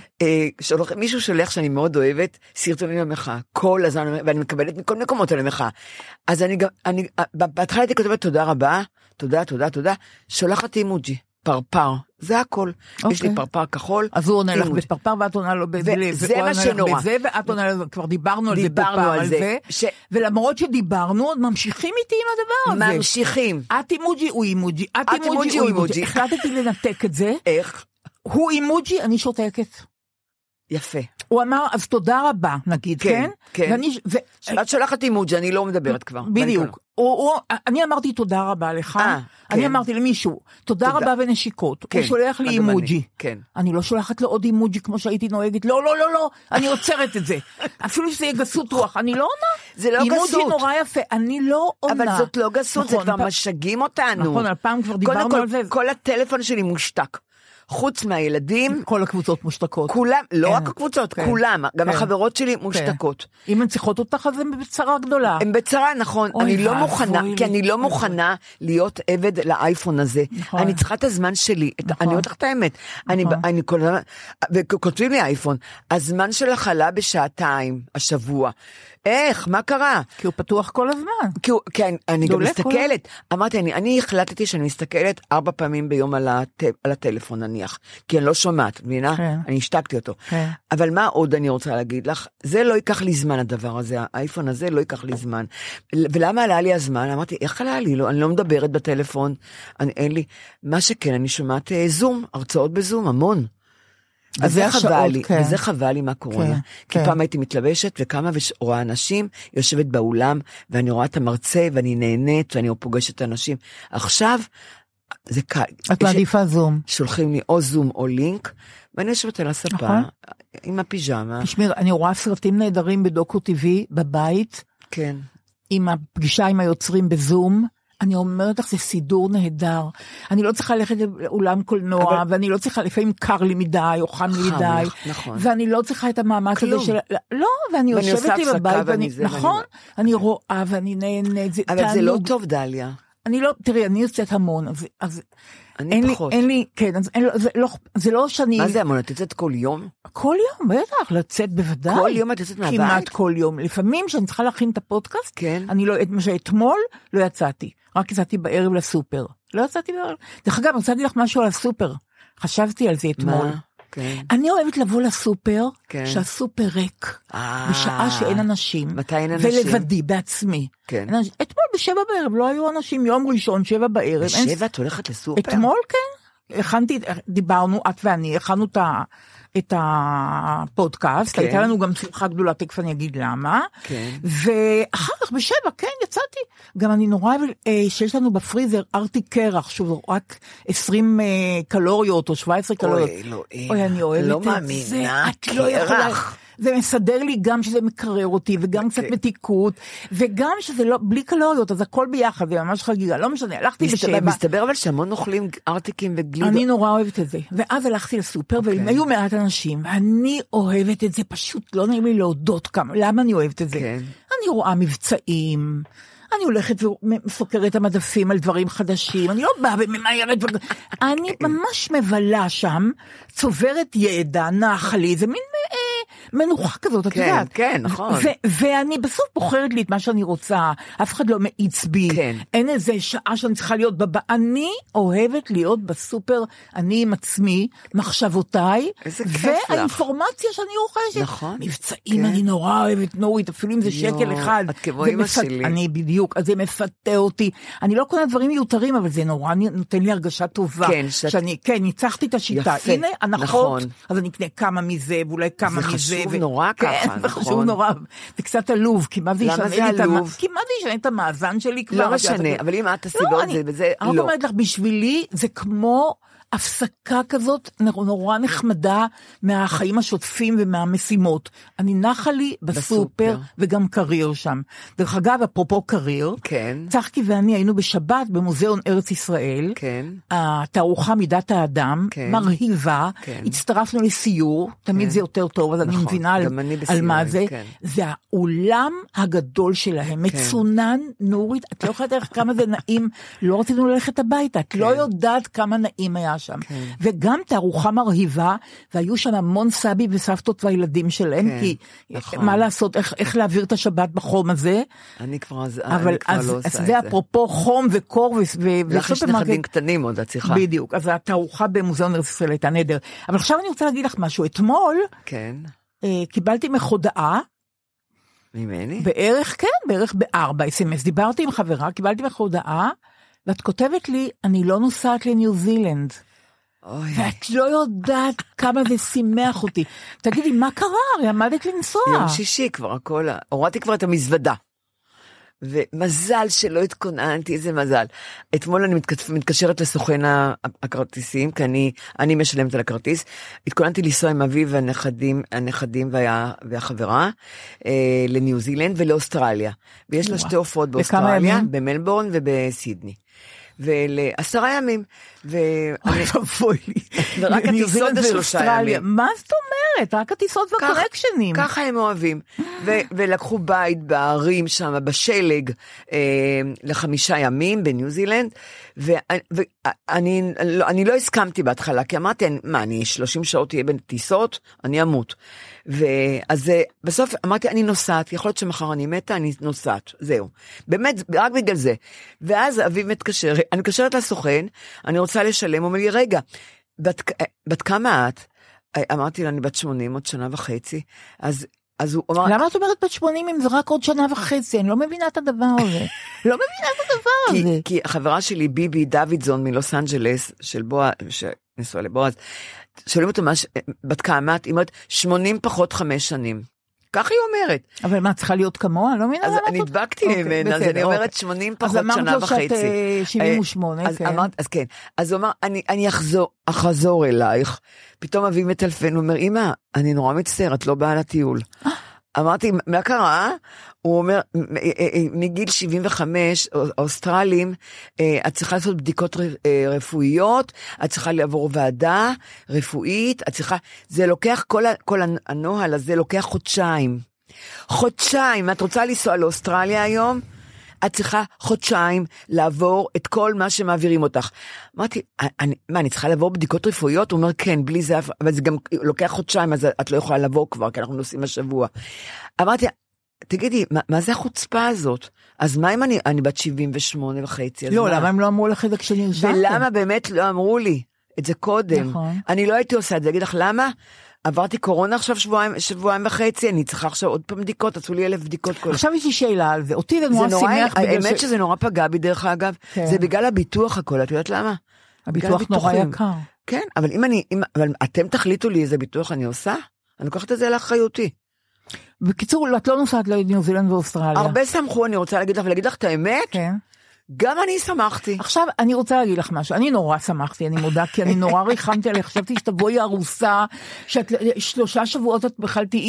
מישהו שולח שאני מאוד אוהבת, סרטונים למחאה, כל הזמן, ואני מקבלת מכל מקומות על המחאה. אז אני גם, אני, בהתחלה הייתי כותבת תודה רבה, תודה, תודה, תודה, שולחת אימוג'י. פרפר, זה הכל. Okay. יש לי פרפר כחול. אז הוא עונה לך בפרפר ואת עונה לו בזה. וזה מה שנורא. בזה, ואת עונה לו, כבר דיברנו על זה דיברנו בפעם על על זה. זה. ש... ולמרות שדיברנו, עוד ממשיכים איתי עם הדבר הזה. ממשיכים. את אימוג'י, הוא אימוג'י. את אימוג'י, הוא אימוג'י. החלטתי לנתק את זה. איך? הוא אימוג'י, אני שותקת. יפה. הוא אמר, אז תודה רבה, נגיד, כן? כן. כן. ואני, ו... את שולחת אימוג'י, אני לא מדברת כבר. בדיוק. הוא, הוא, אני אמרתי תודה רבה לך, 아, אני כן. אמרתי למישהו, תודה, תודה. רבה ונשיקות, כן. הוא שולח לי אימוג'י, אני, כן. אני לא שולחת לו עוד אימוג'י כמו שהייתי נוהגת, לא, לא, לא, לא, אני עוצרת את זה, אפילו שזה יהיה גסות רוח, אני לא עונה, זה לא אימוג'י גסות, נורא יפה, אני לא עונה, אבל זאת לא גסות, נכון, זה כבר פ... משגעים אותנו, נכון, על פעם כבר דיברנו כל, על זה, כל הטלפון שלי מושתק, חוץ מהילדים, כל הקבוצות מושתקות. כולם, לא רק הקבוצות, כולם, גם החברות שלי מושתקות. אם הן צריכות אותך, אז הן בצרה גדולה. הן בצרה, נכון. אני לא מוכנה, כי אני לא מוכנה להיות עבד לאייפון הזה. אני צריכה את הזמן שלי. אני אומרת לך את האמת. אני כל הזמן, וכותבים לי אייפון, הזמן שלך עלה בשעתיים, השבוע. איך? מה קרה? כי הוא פתוח כל הזמן. כי, הוא, כי אני, אני גם מסתכלת. כל... אמרתי, אני, אני החלטתי שאני מסתכלת ארבע פעמים ביום על, הט, על הטלפון נניח, כי אני לא שומעת, מבינה? כן. אני השתקתי אותו. כן. אבל מה עוד אני רוצה להגיד לך? זה לא ייקח לי זמן הדבר הזה, האייפון הזה לא ייקח לי זמן. ולמה עלה לי הזמן? אמרתי, איך עלה לי? לא, אני לא מדברת בטלפון, אני, אין לי. מה שכן, אני שומעת זום, הרצאות בזום, המון. אז זה חבל לי, כן. וזה חבל לי מה קורונה. כן, כי כן. פעם הייתי מתלבשת, וכמה ורואה אנשים, יושבת באולם, ואני רואה את המרצה, ואני נהנית, ואני פוגשת אנשים. עכשיו, זה קל. את מעדיפה זום. שולחים לי או זום או לינק, ואני יושבת על הספה, נכון? עם הפיג'מה. תשמעי, אני רואה סרטים נהדרים בדוקו טבעי, בבית. כן. עם הפגישה עם היוצרים בזום. אני אומרת לך, זה סידור נהדר. אני לא צריכה ללכת לאולם קולנוע, אבל... ואני לא צריכה, לפעמים קר לי מדי, או חם לי מדי, נכון. ואני לא צריכה את המאמץ הזה של... לא, ואני יושבת לי בבית, ואני... נכון, אני רואה, ואני נהנית, זה אבל זה לא טוב, דליה. אני לא, תראי, אני יוצאת המון, אז... אז אני אין פחות. לי, אין לי, כן, אז אין, זה, לא, זה לא שאני... מה זה המון? את יוצאת כל יום? כל יום, בטח, לצאת בוודאי. כל יום את יוצאת מהבית? כמעט כל יום. לפעמים שאני צריכה להכין את הפודקאסט, כן. אני לא, מה שאתמול לא יצאתי. רק יצאתי בערב לסופר. לא יצאתי בערב. דרך אגב, אני רוצה להגיד לך משהו על הסופר. חשבתי על זה אתמול. מה? כן. אני אוהבת לבוא לסופר, כן. שהסופר ריק, אה, בשעה שאין אנשים, מתי אין אנשים? ולבדי, בעצמי. כן. אנשים, אתמול בשבע בערב, לא היו אנשים, יום ראשון, שבע בערב. בשבע את הולכת לסופר? אתמול כן, הכנתי, דיברנו, את ואני, הכנו את ה... את הפודקאסט, כן. הייתה לנו גם שמחה גדולה, תכף אני אגיד למה, כן. ואחר כך בשבע, כן, יצאתי, גם אני נורא אוהב שיש לנו בפריזר ארטי קרח, שהוא רק עשרים קלוריות או שבע עשרה קלוריות, אוי אלוהים, אוי אני אוהבת לא את מאמינה, זה, את לא יכולה, זה מסדר לי גם שזה מקרר אותי, וגם קצת מתיקות, וגם שזה לא, בלי קלוריות, אז הכל ביחד, זה ממש חגיגה, לא משנה, הלכתי בשבע. מסתבר אבל שהמון אוכלים ארטיקים וגלידות. אני נורא אוהבת את זה, ואז הלכתי לסופר, והיו מעט אנשים, ואני אוהבת את זה, פשוט לא נעים לי להודות כמה, למה אני אוהבת את זה? אני רואה מבצעים, אני הולכת ומסוקרת את המדפים על דברים חדשים, אני לא באה וממהרת, אני ממש מבלה שם, צוברת ידע, נחה לי, זה מין מנוחה כזאת, את יודעת. כן, נכון. ואני בסוף בוחרת לי את מה שאני רוצה, אף אחד לא מאיץ בי, אין איזה שעה שאני צריכה להיות בבא, אני אוהבת להיות בסופר, אני עם עצמי, מחשבותיי, והאינפורמציה שאני רוכשת. נכון. מבצעים, אני נורא אוהבת נורית, אפילו אם זה שקל אחד. את כמו אמא שלי. אני בדיוק, אז זה מפתה אותי. אני לא קונה דברים מיותרים, אבל זה נורא נותן לי הרגשה טובה. כן, שאני, כן, ניצחתי את השיטה. הנה, הנחות, אז אני אקנה כמה מזה, ואולי כמה מזה. חשוב נורא ככה, נכון. חשוב נורא, זה קצת עלוב, כי מה זה ישנה את המאזן שלי כבר? לא משנה, אבל אם את תסיבות זה, וזה לא. אני אומרת לך, בשבילי זה כמו הפסקה כזאת נורא נחמדה מהחיים השוטפים ומהמשימות. אני נחה לי בסופר וגם קריר שם. דרך אגב, אפרופו קריר, צחקי ואני היינו בשבת במוזיאון ארץ ישראל, התערוכה מידת האדם, מרהיבה, הצטרפנו לסיור, תמיד זה יותר טוב, אז אני מבינה על מה זה. זה האולם הגדול שלהם, מצונן, נורית, את לא יכולה לדעת כמה זה נעים, לא רצינו ללכת הביתה, את לא יודעת כמה נעים היה שם. כן. וגם תערוכה מרהיבה, והיו שם המון סבי וסבתות והילדים שלהם, כן, כי נכון. מה לעשות, איך, איך להעביר את השבת בחום הזה. אני כבר, אבל אני כבר אז, לא עושה אז את זה. זה אפרופו חום וקור. לך יש נכדים קטנים עוד, את צריכה. בדיוק, אז התערוכה במוזיאון ארץ ישראל הייתה נהדר. אבל עכשיו אני רוצה להגיד לך משהו, אתמול, כן. אה, קיבלתי מחודעה, ממני? בערך, כן, בערך בארבע, אס אם אס, דיברתי עם חברה, קיבלתי מחודעה, ואת כותבת לי, אני לא נוסעת לניו זילנד. אוי. ואת לא יודעת כמה זה שימח אותי. תגידי, מה קרה? הרי עמדת לנסוע. יום שישי כבר הכל, הורדתי כבר את המזוודה. ומזל שלא התכוננתי, איזה מזל. אתמול אני מתקשרת לסוכן הכרטיסים, כי אני, אני משלמת על הכרטיס. התכוננתי לנסוע עם אביב והנכדים, הנכדים וה, והחברה, אה, לניו זילנד ולאוסטרליה. ויש לה שתי הופעות באוסטרליה, במלבורן ובסידני. ולעשרה ימים. אוי, אבוי לי. ורק הטיסות לשלושה ימים. מה זאת אומרת? אומרת, רק הטיסות והקונקשנים. ככה הם אוהבים. ולקחו בית בערים שם, בשלג, לחמישה ימים בניו זילנד, ואני לא הסכמתי בהתחלה, כי אמרתי, מה, אני שלושים שעות תהיה בין טיסות, אני אמות. ואז בסוף אמרתי, אני נוסעת, יכול להיות שמחר אני מתה, אני נוסעת, זהו. באמת, רק בגלל זה. ואז אביב מתקשר, אני מתקשרת לסוכן, אני רוצה לשלם, הוא אומר לי, רגע, בת, בת כמה את? אמרתי לה, אני בת שמונים, עוד שנה וחצי, אז, אז הוא אמר... למה את אומרת בת שמונים אם זה רק עוד שנה וחצי? אני לא מבינה את הדבר הזה. לא מבינה את הדבר הזה. כי החברה שלי, ביבי דוידזון מלוס אנג'לס, של בועז, שנסוע לבועז, שואלים אותו, בת כמה את? היא אומרת, שמונים פחות חמש שנים. כך היא אומרת. אבל מה, צריכה להיות כמוה? לא מבינה. אז אני הדבקתי ממנה, אז אני אומרת שמונים פחות שנה וחצי. אז אמרת לו שאת שבעים ושמונה, כן. אז כן. אז הוא אמר, אני אחזור אלייך. פתאום אביב מטלפן, הוא אומר, אמא, אני נורא מצטער, את לא באה לטיול. אמרתי, מה קרה? הוא אומר, מגיל שבעים וחמש, האוסטרלים, את צריכה לעשות בדיקות רפואיות, את צריכה לעבור ועדה רפואית, את צריכה, זה לוקח, כל, כל הנוהל הזה לוקח חודשיים. חודשיים, את רוצה לנסוע לאוסטרליה היום? את צריכה חודשיים לעבור את כל מה שמעבירים אותך. אמרתי, אני, מה, אני צריכה לעבור בדיקות רפואיות? הוא אומר, כן, בלי זה, אבל זה גם לוקח חודשיים, אז את לא יכולה לעבור כבר, כי אנחנו נוסעים השבוע. אמרתי, תגידי, מה, מה זה החוצפה הזאת? אז מה אם אני, אני בת שבעים ושמונה וחצי? לא, למה הם לא אמרו לך את זה כשנרשמתם? ולמה באמת לא אמרו לי את זה קודם? נכון. אני לא הייתי עושה את זה, אגיד לך למה? עברתי קורונה עכשיו שבועיים, שבועיים וחצי, אני צריכה עכשיו עוד פעם בדיקות, עשו לי אלף בדיקות כל... עכשיו יש לי שאלה על זה, אותי זה נורא שימח... האמת שזה נורא פגע בי דרך אגב, זה בגלל הביטוח הכל, את יודעת למה? הביטוח נורא יקר. כן, אבל אם אני, אבל אתם תחליטו לי איזה ביטוח אני עושה, אני לוקחת את זה לאחריותי. בקיצור, את לא נוסעת לניו זילנד ואוסטרליה. הרבה שמחו, אני רוצה להגיד לך, ולהגיד לך את האמת, כן. גם אני שמחתי. עכשיו, אני רוצה להגיד לך משהו, אני נורא שמחתי, אני מודה, כי אני נורא ריחמתי עליך, חשבתי שתבואי ארוסה, שאת שלושה שבועות את בכלל תהיי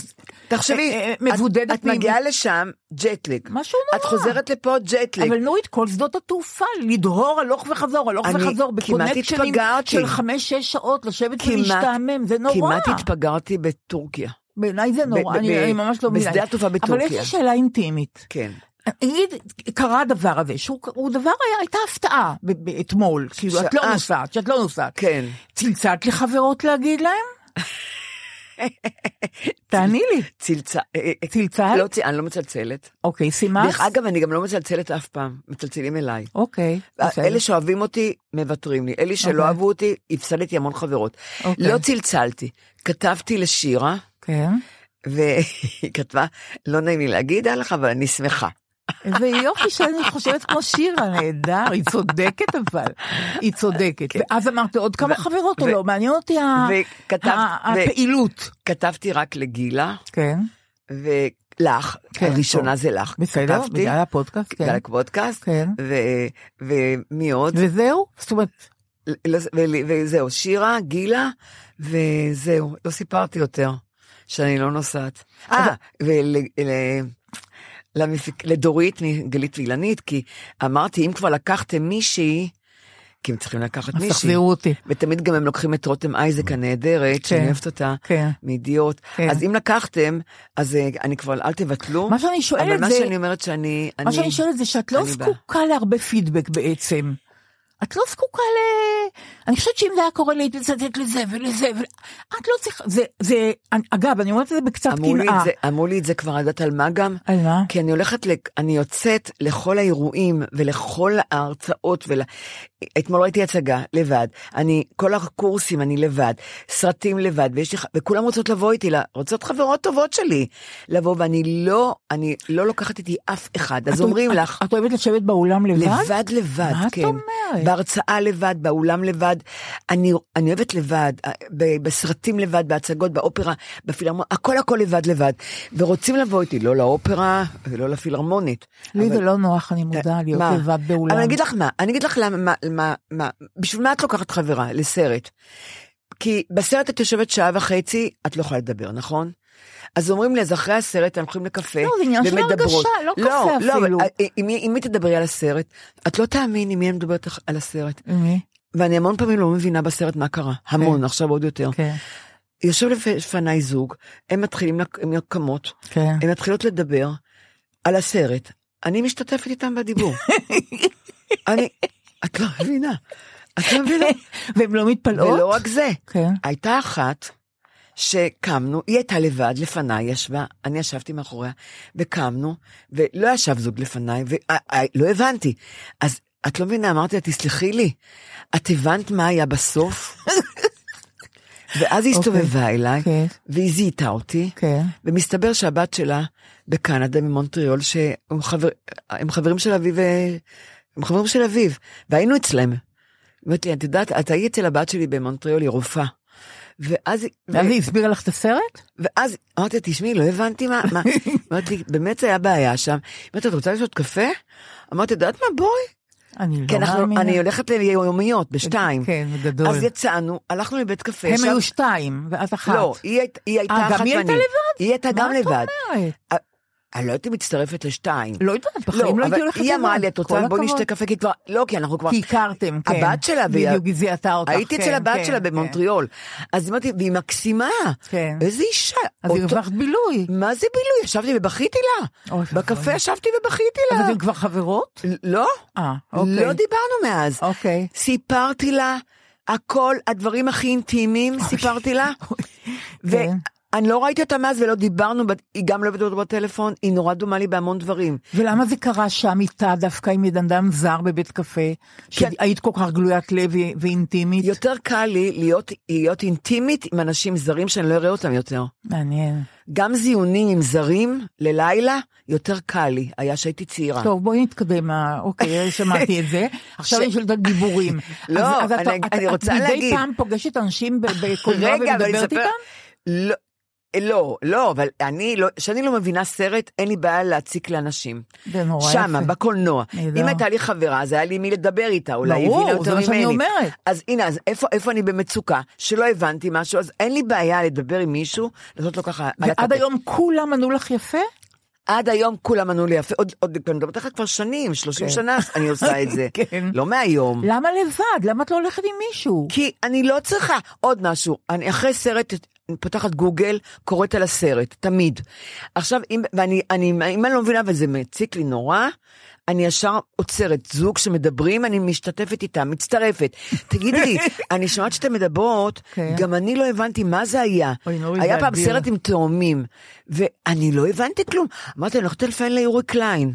תחשבי, מבודדת. את מגיעה לשם ג'טליג. משהו נורא. את חוזרת לפה ג'טליג. אבל נורית, כל שדות התעופה, לדהור הלוך וחזור, הלוך וחזור, בקונקשנים של חמש-שש שעות, לשבת ולהשתעמם, זה נורא. כמעט התפגרתי בטורקיה. בעיניי זה נורא, אני ממש לא מבינה. בשדה התעופה בטורקיה. אבל יש לי שאלה אינטימית. כן. נגיד, קרה הדבר הזה, שהוא דבר היה, הייתה הפתעה אתמול, כאילו, את לא נוסעת, שאת לא נוסעת. כן. צלצלת לחברות להגיד להם? תעני לי. צלצלת? צלצלת? אני לא מצלצלת. אוקיי, סימס? דרך אגב, אני גם לא מצלצלת אף פעם, מצלצלים אליי. אוקיי. אלה שאוהבים אותי, מבטרים לי. אלה שלא אהבו אותי, הפסדתי המון חברות. לא צלצלתי, כתבתי לשירה, כן. והיא כתבה, לא נעים לי להגיד עליך, אבל אני שמחה. איזה יופי שאני חושבת כמו שירה, נהדר, היא צודקת אבל, היא צודקת. ואז אמרת עוד כמה חברות או לא, מעניין אותי הפעילות. כתבתי רק לגילה, כן. ולך, הראשונה זה לך. בסדר, בגלל הפודקאסט, כן. בגלל הפודקאסט, ומי עוד? וזהו, זאת אומרת. וזהו, שירה, גילה, וזהו, לא סיפרתי יותר, שאני לא נוסעת. אה, ול... לדורית מגלית וילנית, כי אמרתי, אם כבר לקחתם מישהי, כי הם צריכים לקחת מישהי. תחזירו אותי. ותמיד גם הם לוקחים את רותם אייזק הנהדרת, שאני אוהבת אותה, מידיעות. אז אם לקחתם, אז אני כבר, אל תבטלו. מה שאני שואלת זה... אבל מה שאני אומרת שאני... מה שאני שואלת זה שאת לא זקוקה להרבה פידבק בעצם. את לא זקוקה ל... אני חושבת שאם זה היה קורה לי, לתת לזה ולזה, את לא צריכה, זה, זה, אגב, אני אומרת את זה בקצת קנאה. אמרו לי את זה כבר, יודעת על מה גם? על מה? כי אני הולכת, אני יוצאת לכל האירועים, ולכל ההרצאות, אתמול ראיתי הצגה, לבד, אני, כל הקורסים אני לבד, סרטים לבד, ויש לי, וכולם רוצות לבוא איתי, רוצות חברות טובות שלי, לבוא, ואני לא, אני לא לוקחת איתי אף אחד, אז אומרים לך... את אוהבת לשבת באולם לבד? לבד, לבד, מה כן. את אומרת? בהרצאה לבד, באולם לבד, אני, אני אוהבת לבד, בסרטים לבד, בהצגות, באופרה, בפילהרמונית, הכל הכל לבד לבד, ורוצים לבוא איתי, לא לאופרה ולא לפילהרמונית. לי זה לא נוח, אני מודע להיות לבד באולם. אני אגיד לך מה, אני אגיד לך למה, מה, מה, בשביל מה את לוקחת חברה לסרט? כי בסרט את יושבת שעה וחצי, את לא יכולה לדבר, נכון? אז אומרים לי, אז אחרי הסרט, אנחנו הולכים לקפה, לא, זה עניין של הרגשה, לא קפה אפילו. לא, אבל אם מי תדברי על הסרט, את לא תאמיני מי אני מדברת על הסרט. מי? ואני המון פעמים לא מבינה בסרט מה קרה, המון, עכשיו עוד יותר. יושב לפניי זוג, הם מתחילים, הם קמות, כן. הם מתחילות לדבר על הסרט, אני משתתפת איתם בדיבור. אני, את לא מבינה, את לא מבינה. והם לא מתפלאות? ולא רק זה, כן. הייתה אחת שקמנו, היא הייתה לבד לפניי, ישבה, אני ישבתי מאחוריה, וקמנו, ולא ישב זוג לפניי, ולא הבנתי. אז את לא מבינה, אמרתי לה, תסלחי לי, את הבנת מה היה בסוף? ואז היא הסתובבה אליי, והיא זיהתה אותי, ומסתבר שהבת שלה בקנדה, ממונטריאול, שהם חברים של אביב, הם חברים של אביב, והיינו אצלם. אמרתי לי, את יודעת, את היית אצל הבת שלי במונטריאול, היא רופאה. ואז היא הסבירה לך את הסרט? ואז אמרתי, תשמעי, לא הבנתי מה, אמרתי לי, באמת זה היה בעיה שם. אמרתי, את רוצה לשעות קפה? אמרתי, יודעת מה, בואי. אני לא מאמינה. אני הולכת ליומיות, בשתיים. כן, גדול. אז יצאנו, הלכנו לבית קפה. הם היו שתיים, ואת אחת. לא, היא הייתה אחת. גם היא הייתה לבד? היא הייתה גם לבד. מה את אומרת? אני לא הייתי מצטרפת לשתיים. לא יודעת, בחיים לא הייתי הולכת לבד. היא אמרה לי, את רוצה, בואי נשתה קפה, כי כבר, לא, כי אנחנו כבר... כי הכרתם, כן. הבת שלה, בדיוק זיהתה אותך. הייתי אצל הבת שלה במונטריאול. אז אמרתי, והיא מקסימה. איזה אישה. אז היא הרווחת בילוי. מה זה בילוי? ישבתי ובכיתי לה. בקפה ישבתי ובכיתי לה. אז הם כבר חברות? לא. אה, אוקיי. לא דיברנו מאז. אוקיי. סיפרתי לה, הכל, הדברים הכי אינטימיים, סיפרתי לה. כן. אני לא ראיתי אותה מאז ולא דיברנו, היא גם לא בדעות בטלפון, היא נורא דומה לי בהמון דברים. ולמה זה קרה שם איתה דווקא עם אדם זר בבית קפה, שהיית כל כך גלוית לב ואינטימית? יותר קל לי להיות, להיות אינטימית עם אנשים זרים שאני לא אראה אותם יותר. מעניין. גם זיונים עם זרים ללילה, יותר קל לי, היה שהייתי צעירה. טוב, בואי נתקדם, אוקיי, שמעתי את זה. עכשיו יש את הדיבורים. לא, אני רוצה להגיד. את מדי פעם פוגשת אנשים בקולנוע ומדברת איתם? לא. לא, לא, אבל אני לא, שאני לא מבינה סרט, אין לי בעיה להציק לאנשים. זה נורא יפה. שמה, בקולנוע. אם הייתה לי חברה, אז היה לי מי לדבר איתה, אולי היא הבינה יותר ממני. ברור, זה מה שאני אומרת. אז הנה, אז איפה, איפה אני במצוקה, שלא הבנתי משהו, אז אין לי בעיה לדבר עם מישהו, לעשות לו ככה. ועד היום כולם ענו לך יפה? עד היום כולם ענו לי יפה, עוד, עוד, אני מדברת לך כבר שנים, שלושים שנה אני עושה את זה. לא מהיום. למה לבד? למה את לא הולכת עם מישהו? כי אני לא צריכה עוד משהו. אני אחרי סרט... אני פותחת גוגל, קוראת על הסרט, תמיד. עכשיו, אם, ואני, אני, אם אני לא מבינה, וזה מציק לי נורא, אני ישר עוצרת זוג שמדברים, אני משתתפת איתם, מצטרפת. תגידי לי, אני שומעת שאתם מדברות, גם אני לא הבנתי מה זה היה. היה פעם סרט עם תאומים, ואני לא הבנתי כלום. אמרתי, אני הולכת טלפון ליורי קליין.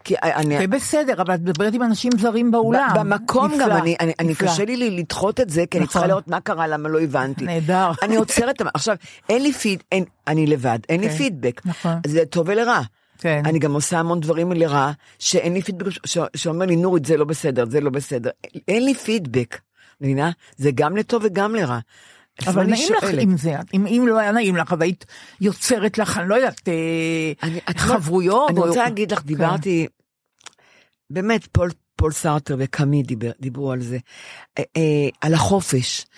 זה בסדר, אבל את מדברת עם אנשים זרים באולם. במקום גם, אני קשה לי לדחות את זה, כי אני צריכה לראות מה קרה, למה לא הבנתי. נהדר. אני עוצרת, עכשיו, אין לי פיד, אני לבד, אין לי פידבק. זה טוב ולרע. אני גם עושה המון דברים לרע, שאין לי פידבק, שאומר לי, נורית, זה לא בסדר, זה לא בסדר. אין לי פידבק, מבינה? זה גם לטוב וגם לרע. אבל נעים לך עם זה, אם לא היה נעים לך, והיית יוצרת לך, אני לא יודעת, חברויות. אני רוצה להגיד לך, דיברתי, באמת, פול סארטר וקאמי דיברו על זה, על החופש.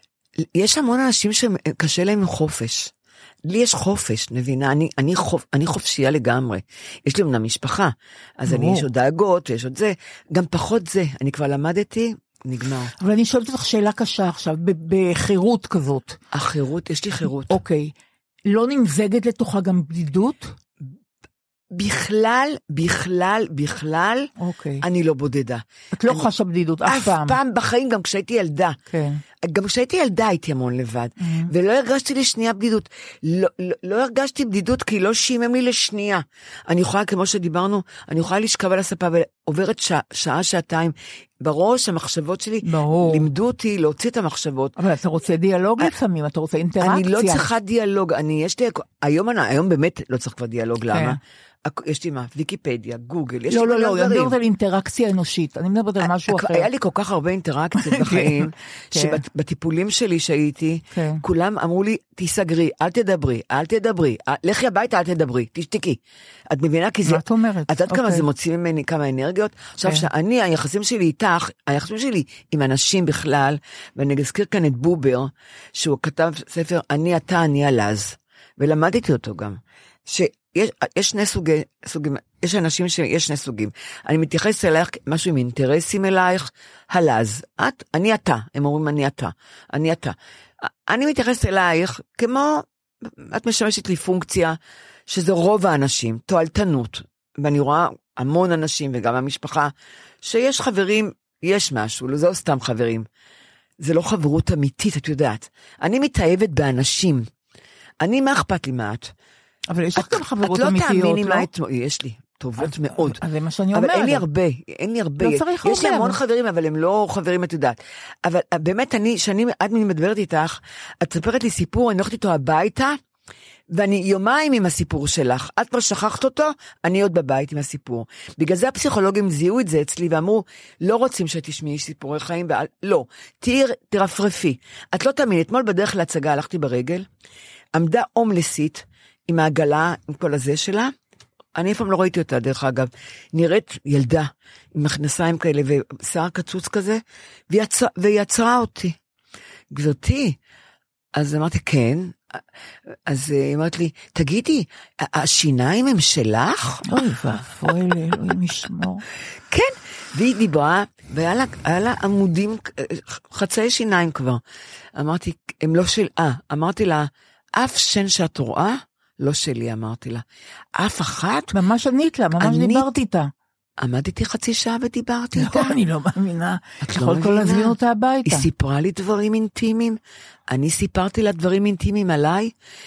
יש המון אנשים שקשה להם עם חופש. לי יש חופש, נבינה, אני, אני, חופ, אני חופשייה לגמרי. יש לי אמנם משפחה, אז אני, יש עוד דאגות, ויש עוד זה, גם פחות זה, אני כבר למדתי, נגמר. אבל אני שואלת אותך שאלה קשה עכשיו, בחירות כזאת. החירות, יש לי חירות. אוקיי. לא נמזגת לתוכה גם בדידות? בכלל, בכלל, בכלל, אוקיי. אני לא בודדה. את לא אני, חשה בדידות, אף, אף פעם. אף פעם בחיים, גם כשהייתי ילדה. כן. גם כשהייתי ילדה הייתי המון לבד, mm-hmm. ולא הרגשתי לי שנייה בדידות. לא, לא, לא הרגשתי בדידות, כי לא שימם לי לשנייה. אני יכולה, כמו שדיברנו, אני יכולה לשכב על הספה, ועוברת שעה, שעה, שעתיים, בראש המחשבות שלי, ברור. לימדו אותי להוציא את המחשבות. אבל אתה רוצה דיאלוג I, לפעמים, אתה רוצה אינטראקציה. אני לא צריכה דיאלוג, אני, יש לי, היום, היום באמת לא צריך כבר דיאלוג, למה? יש לי מה, ויקיפדיה, גוגל, יש לא, לי לא, לא, אני מדברת על אינטראקציה אנושית, אני מדברת על משהו אחר. היה לי כל כך הרבה אינטראקציות בחיים, שבטיפולים שלי שהייתי, כולם אמרו לי, תיסגרי, אל תדברי, אל תדברי, לכי הביתה, אל תדברי, תשתקי. את מבינה? מה את אומרת? את יודעת כמה זה מוציא ממני, כמה אנרגיות? עכשיו שאני, היחסים שלי איתך, היחסים שלי עם אנשים בכלל, ואני אזכיר כאן את בובר, שהוא כתב ספר, אני אתה, אני הלז, ולמדתי אותו גם, ש... יש, יש שני סוגי, סוגים, יש אנשים שיש שני סוגים. אני מתייחס אלייך, משהו עם אינטרסים אלייך, הלז. את, אני אתה. הם אומרים אני אתה. אני אתה. אני מתייחסת אלייך כמו, את משמשת לי פונקציה, שזה רוב האנשים, תועלתנות, ואני רואה המון אנשים, וגם המשפחה, שיש חברים, יש משהו, לא זהו סתם חברים. זה לא חברות אמיתית, את יודעת. אני מתאהבת באנשים. אני, מה אכפת לי מעט? אבל יש לך גם חברות אמיתיות, אמיתיות, לא? את לא תאמיני לא? מה את... יש לי, טובות מאוד. אז זה מה שאני אומרת. אבל אין לי הרבה, אין לי הרבה. לא צריך הרבה. יש לי המון חברים, אבל הם לא חברים, את יודעת. אבל באמת, אני, שאני עד מי מדברת איתך, את ספרת לי סיפור, אני הולכת איתו הביתה, ואני יומיים עם הסיפור שלך, את כבר שכחת אותו, אני עוד בבית עם הסיפור. בגלל זה הפסיכולוגים זיהו את זה אצלי, ואמרו, לא רוצים שתשמעי סיפורי חיים, ועל... לא, תהיר, תרפרפי. את לא תאמין, אתמול בדרך להצגה, הלכתי ברגל, עמדה הומלסית, עם העגלה, עם כל הזה שלה, אני אף פעם לא ראיתי אותה, דרך אגב, נראית ילדה, עם מכנסיים כאלה, ושיער קצוץ כזה, ויצרה, ויצרה אותי. גברתי, אז אמרתי, כן, אז היא אמרת לי, תגידי, השיניים הם שלך? אוי ואפוי, אלוהים ישמור. כן, והיא דיברה, והיה לה, לה עמודים, חצאי שיניים כבר. אמרתי, הם לא של, אה, אמרתי לה, אף שן שאת רואה, לא שלי, אמרתי לה. אף אחת? ממש ענית לה, ממש אני... דיברת איתה. עמדתי חצי שעה ודיברתי איתה. לא, אני לא מאמינה. את לא מבינה. להזמין אותה הביתה. היא סיפרה לי דברים אינטימיים, אני סיפרתי לה דברים אינטימיים עליי.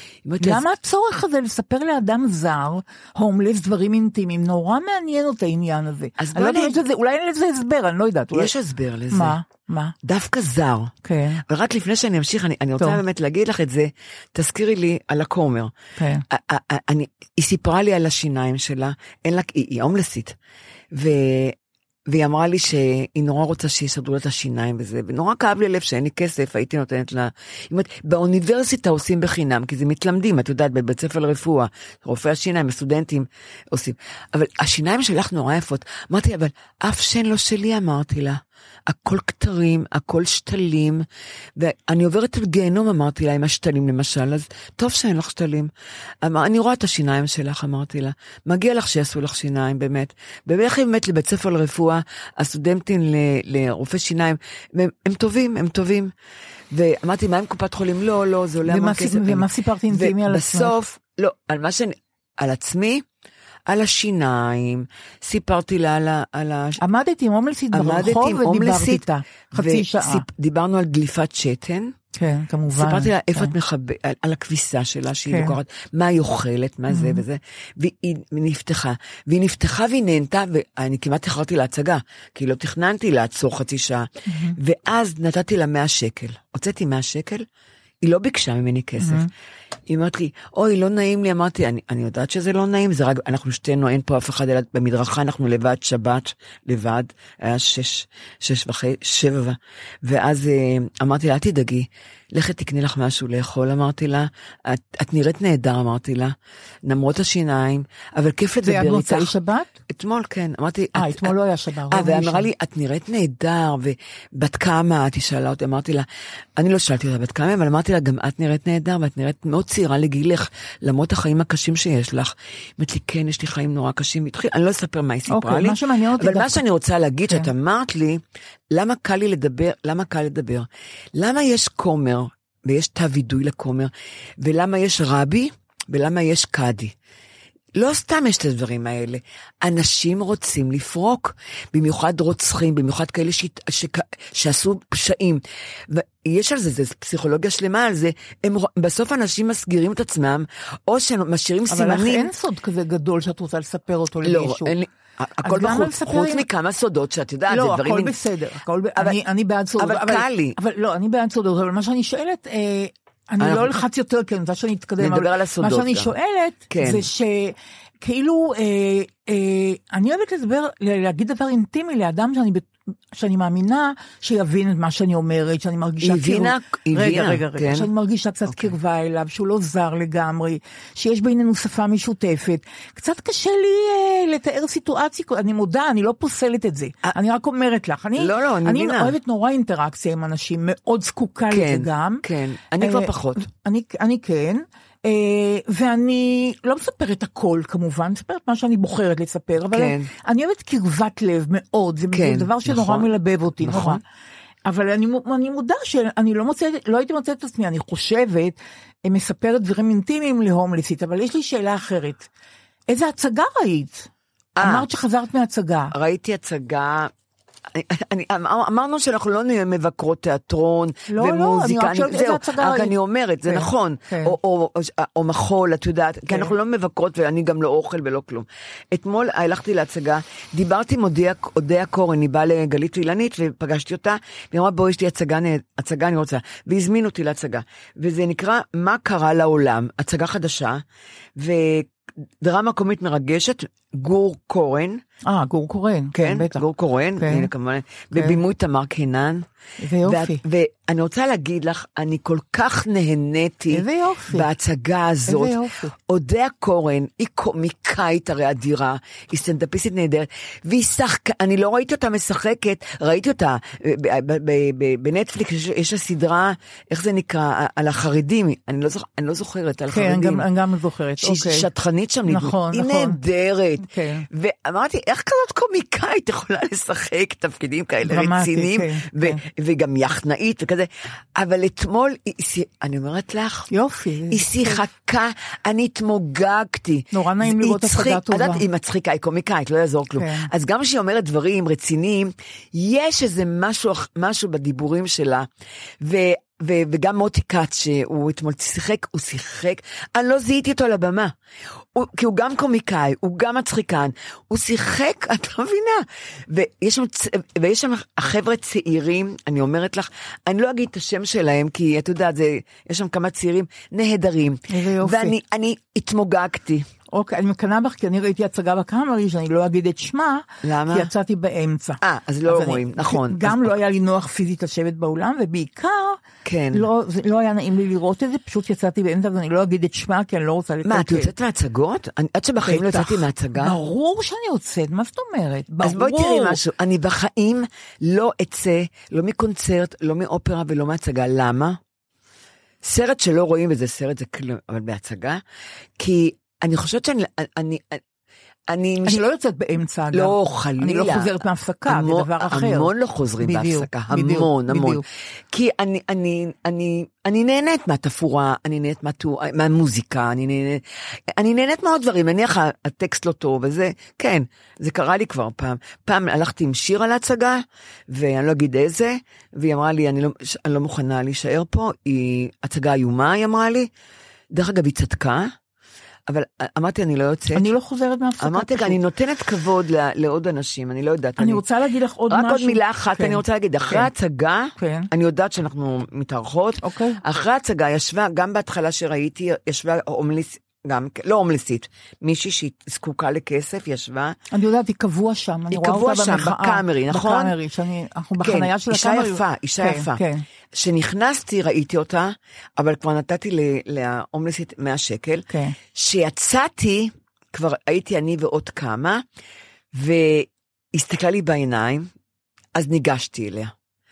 למה הצורך הזה לספר לאדם זר, הומלס, דברים אינטימיים, נורא מעניין אותה העניין הזה. אולי אין לזה הסבר, אני לא יודעת. יש הסבר לזה. מה? מה? דווקא זר. כן. ורק לפני שאני אמשיך, אני, אני רוצה באמת להגיד לך את זה, תזכירי לי על הכומר. כן. אני, היא סיפרה לי על השיניים שלה, אין לה, היא, היא הומלסית, ו, והיא אמרה לי שהיא נורא רוצה שיסדרו לה את השיניים וזה, ונורא כאב לי לב שאין לי כסף, הייתי נותנת לה, אומרת, באוניברסיטה עושים בחינם, כי זה מתלמדים, את יודעת, בבית ספר לרפואה, רופאי השיניים, הסטודנטים עושים, אבל השיניים שלך נורא יפות, אמרתי, אבל אף שן לא שלי, אמרתי לה, הכל כתרים, הכל שתלים, ואני עוברת על גיהנום, אמרתי לה, עם השתלים למשל, אז טוב שאין לך שתלים. אמר, אני רואה את השיניים שלך, אמרתי לה, מגיע לך שיעשו לך שיניים, באמת. ובאמת באמת לבית ספר לרפואה, הסטודנטים לרופאי שיניים, הם, הם טובים, הם טובים. ואמרתי, מה עם קופת חולים? לא, לא, זה עולה המון כסף. ומה סיפרת אינטימי על עצמך? ובסוף, לא, על מה שאני, על עצמי, על השיניים, סיפרתי לה על ה... על ה... עמדתי עם הומלסית ברחוב ודיברתי איתה, חצי שעה. דיברנו על דליפת שתן. כן, כמובן. סיפרתי לה איפה את מחבאת, על, על הכביסה שלה, שהיא לוקחת, מה היא אוכלת, מה זה וזה, והיא נפתחה, והיא נפתחה והיא נהנתה, ואני כמעט הכרתי להצגה, כי לא תכננתי לעצור חצי שעה, ואז נתתי לה מאה שקל, הוצאתי מאה שקל, היא לא ביקשה ממני כסף. Mm-hmm. היא אמרת לי, אוי, לא נעים לי, אמרתי, אני, אני יודעת שזה לא נעים, זה רק, אנחנו שתינו, אין פה אף אחד, אלא במדרכה, אנחנו לבד, שבת, לבד, היה שש, שש וחצי, שבע, ואז אמרתי לה, אל תדאגי, לכת תקני לך משהו לאכול, אמרתי לה, את, את נראית נהדר, אמרתי לה, נמרות השיניים, אבל כיף לדבר איתך. זה היה מוצאי שבת? אתמול, כן, אמרתי, אה, אתמול לא היה שבת. אה, ואמרה לי, את נראית נהדר, ובת כמה, את שאלה אותי, אמרתי לה, אני לא שאלתי אותה בת כמה, אבל אמרתי לה, גם את נראית נהדר, ואת נראית מאוד צעירה לגילך, למרות החיים הקשים שיש לך. אמרת לי, כן, יש לי חיים נורא קשים, אני לא אספר מה היא סיפרה לי, אבל מה שאני רוצה להגיד, שאת אמרת לי, למה קל לי לדבר, למה קל לדבר? למה יש כומר, ויש תא וידוי לכומר, ולמה יש רבי, ולמה יש קאדי? לא סתם יש את הדברים האלה. אנשים רוצים לפרוק, במיוחד רוצחים, במיוחד כאלה ש... ש... שעשו פשעים. ויש על זה, זה פסיכולוגיה שלמה על זה, הם... בסוף אנשים מסגירים את עצמם, או שמשאירים סימנים. אבל לך אין סוד כזה גדול שאת רוצה לספר אותו למישהו. לא, אין לי... הכל בחוץ, חוץ מכמה סודות שאת יודעת, לא, הכל בסדר, אני בעד סודות. אבל קל לי. לא, אני בעד סודות, אבל מה שאני שואלת, אני לא אלחץ יותר, כן, זה שאני אתקדם, נדבר על הסודות. מה שאני שואלת, זה שכאילו, אני אוהבת לדבר, להגיד דבר אינטימי לאדם שאני שאני מאמינה שיבין את מה שאני אומרת, שאני מרגישה הבינה, כאילו, רגע, רגע, רגע, כן. שאני מרגישה קצת okay. קרבה אליו, שהוא לא זר לגמרי, שיש בינינו שפה משותפת. קצת קשה לי אה, לתאר סיטואציה, אני מודה, אני לא פוסלת את זה. 아, אני רק אומרת לך, אני, לא, לא, אני, אני מבינה. אוהבת נורא אינטראקציה עם אנשים, מאוד זקוקה כן, לזה גם. כן, אני כבר אה, פחות. אני, אני כן. Uh, ואני לא מספרת הכל כמובן, מספרת מה שאני בוחרת לספר, אבל כן. אני אוהבת קרבת לב מאוד, זה כן, דבר שנורא נכון, מלבב אותי, נכון. נורא. אבל אני, אני מודע שאני לא מוצאת, לא הייתי מוצאת את עצמי, אני חושבת, מספרת דברים אינטימיים להומלסית, אבל יש לי שאלה אחרת. איזה הצגה ראית? אמרת שחזרת מהצגה. ראיתי הצגה, אני, אמרנו שאנחנו לא נהיה מבקרות תיאטרון לא, ומוזיקה, לא, אני רק שואלת איזה הצגה ראית. אני אומרת, זה נכון, או, או, או, או מחול, את יודעת, כי אנחנו לא מבקרות ואני גם לא אוכל ולא כלום. אתמול הלכתי להצגה, דיברתי עם אודיה קורן, היא באה לגלית אילנית ופגשתי אותה, והיא אמרה בואי יש לי הצגה, הצגה אני רוצה, והזמינו אותי להצגה, וזה נקרא מה קרה לעולם, הצגה חדשה, ו... דרמה קומית מרגשת, גור קורן. אה, גור קורן. כן, בטח. גור קורן, כן. הנה כמובן, כן. ובימוי תמר קינן. איזה יופי. ואני רוצה להגיד לך, אני כל כך נהניתי בהצגה הזאת. איזה יופי. אודיה קורן, היא קומיקאית הרי אדירה, היא סטנדאפיסטית נהדרת, והיא שחקה, אני לא ראיתי אותה משחקת, ראיתי אותה בנטפליקס, יש הסדרה, איך זה נקרא, על החרדים, אני לא, זוכ, אני לא זוכרת, על כן, החרדים. כן, אני גם זוכרת. שהיא אוקיי. שטחנית שם, נכון, היא נכון. נהדרת. כן. ואמרתי, איך כזאת קומיקאית יכולה לשחק תפקידים כאלה דרמטי, רציניים, כן, ו- כן. וגם יחנאית וכזה, אבל אתמול, היא, אני אומרת לך, יופי. היא שיחקה, אני התמוגגתי. נורא נעים לראות הצגה טובה. יודעת, היא מצחיקה, היא קומיקאית, לא יעזור כלום. כן. אז גם כשהיא אומרת דברים רציניים, יש איזה משהו, משהו בדיבורים שלה, ו... ו- וגם מוטי קאץ שהוא אתמול שיחק, הוא שיחק, אני לא זיהיתי אותו על הבמה, הוא, כי הוא גם קומיקאי, הוא גם מצחיקן, הוא שיחק, את לא מבינה, ויש שם, ויש שם החבר'ה צעירים, אני אומרת לך, אני לא אגיד את השם שלהם, כי את יודעת, זה, יש שם כמה צעירים נהדרים, ואני אני התמוגגתי. אוקיי, אני מקנה בך, כי אני ראיתי הצגה בקאמרי, שאני לא אגיד את שמה, למה? כי יצאתי באמצע. אה, אז לא אומרים, נכון. גם לא היה לי נוח פיזית לשבת באולם, ובעיקר, כן. לא, זה לא היה נעים לי לראות את זה, פשוט יצאתי באמצע, ואני לא אגיד את שמה, כי אני לא רוצה לקלקל. מה, את יוצאת מהצגות? עד שבחיים לא יצאתי מהצגה? ברור שאני יוצאת, מה זאת אומרת? ברור. אז בואי תראי משהו, אני בחיים לא אצא, לא מקונצרט, לא מאופרה ולא מהצגה, למה? סרט שלא רואים, וזה סרט, זה כלום, אבל בהצגה, כי אני חושבת שאני, אני, אני, אני לא יוצאת באמצע, לא, חלילה. אני לא חוזרת מהפסקה, זה דבר אחר. המון לא חוזרים בהפסקה, המון, המון. כי אני, אני, אני, אני נהנית מהתפורה, אני נהנית מהמוזיקה, אני נהנית, אני נהנית מאוד דברים, נניח הטקסט לא טוב, וזה, כן, זה קרה לי כבר פעם. פעם הלכתי עם שיר על ההצגה, ואני לא אגיד איזה, והיא אמרה לי, אני לא, אני לא מוכנה להישאר פה, היא, הצגה איומה, היא אמרה לי, דרך אגב, היא צדקה, אבל אמרתי, אני לא יוצאת. אני לא חוזרת מהפסקה. אמרתי, אני נותנת כבוד לעוד אנשים, אני לא יודעת. אני רוצה להגיד לך עוד משהו. רק עוד מילה אחת, אני רוצה להגיד, אחרי ההצגה, אני יודעת שאנחנו מתארחות, אוקיי. אחרי ההצגה ישבה, גם בהתחלה שראיתי, ישבה הומלסית, גם, לא הומלסית, מישהי שהיא זקוקה לכסף, ישבה. אני יודעת, היא קבוע שם. היא קבוע שם, בקאמרי, נכון? בקאמרי, אנחנו בחנייה של הקאמרי. אישה יפה, אישה כן, יפה. כן. שנכנסתי, ראיתי אותה, אבל כבר נתתי להומלסית מאה שקל, כן. שיצאתי, כבר הייתי אני ועוד כמה, והסתכלה לי בעיניים, אז ניגשתי אליה.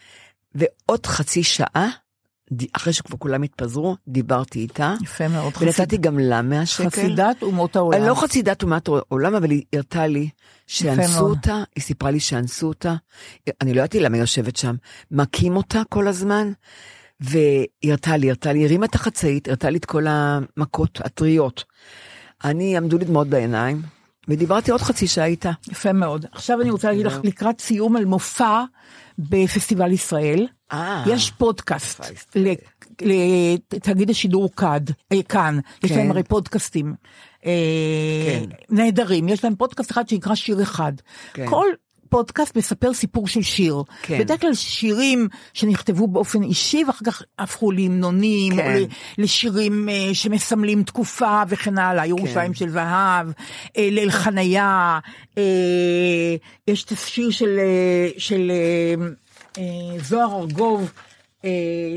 ועוד חצי שעה, אחרי שכבר כולם התפזרו, דיברתי איתה. יפה מאוד. ונתתי גם לה מאה שקל. חסידת אומות העולם. לא חסידת אומות העולם, אבל היא הרתה לי שאנסו אותה, היא סיפרה לי שאנסו אותה, אני לא יודעתי למה היא יושבת שם, מקים אותה כל הזמן, והיא הרתה לי, הרתה לי, הרימה את החצאית, הרתה לי את כל המכות, הטריות. אני עמדו לי דמעות בעיניים, ודיברתי עוד חצי שעה איתה. יפה מאוד. עכשיו אני רוצה להגיד לך, לקראת סיום על מופע בפסטיבל ישראל, יש פודקאסט לתאגיד השידור כאן, יש להם הרי פודקאסטים נהדרים, יש להם פודקאסט אחד שנקרא שיר אחד. כל פודקאסט מספר סיפור של שיר. בדרך כלל שירים שנכתבו באופן אישי, ואחר כך הפכו להמנונים, או לשירים שמסמלים תקופה וכן הלאה, ירושלים של זהב, ליל חניה, יש את השיר של זוהר ארגוב,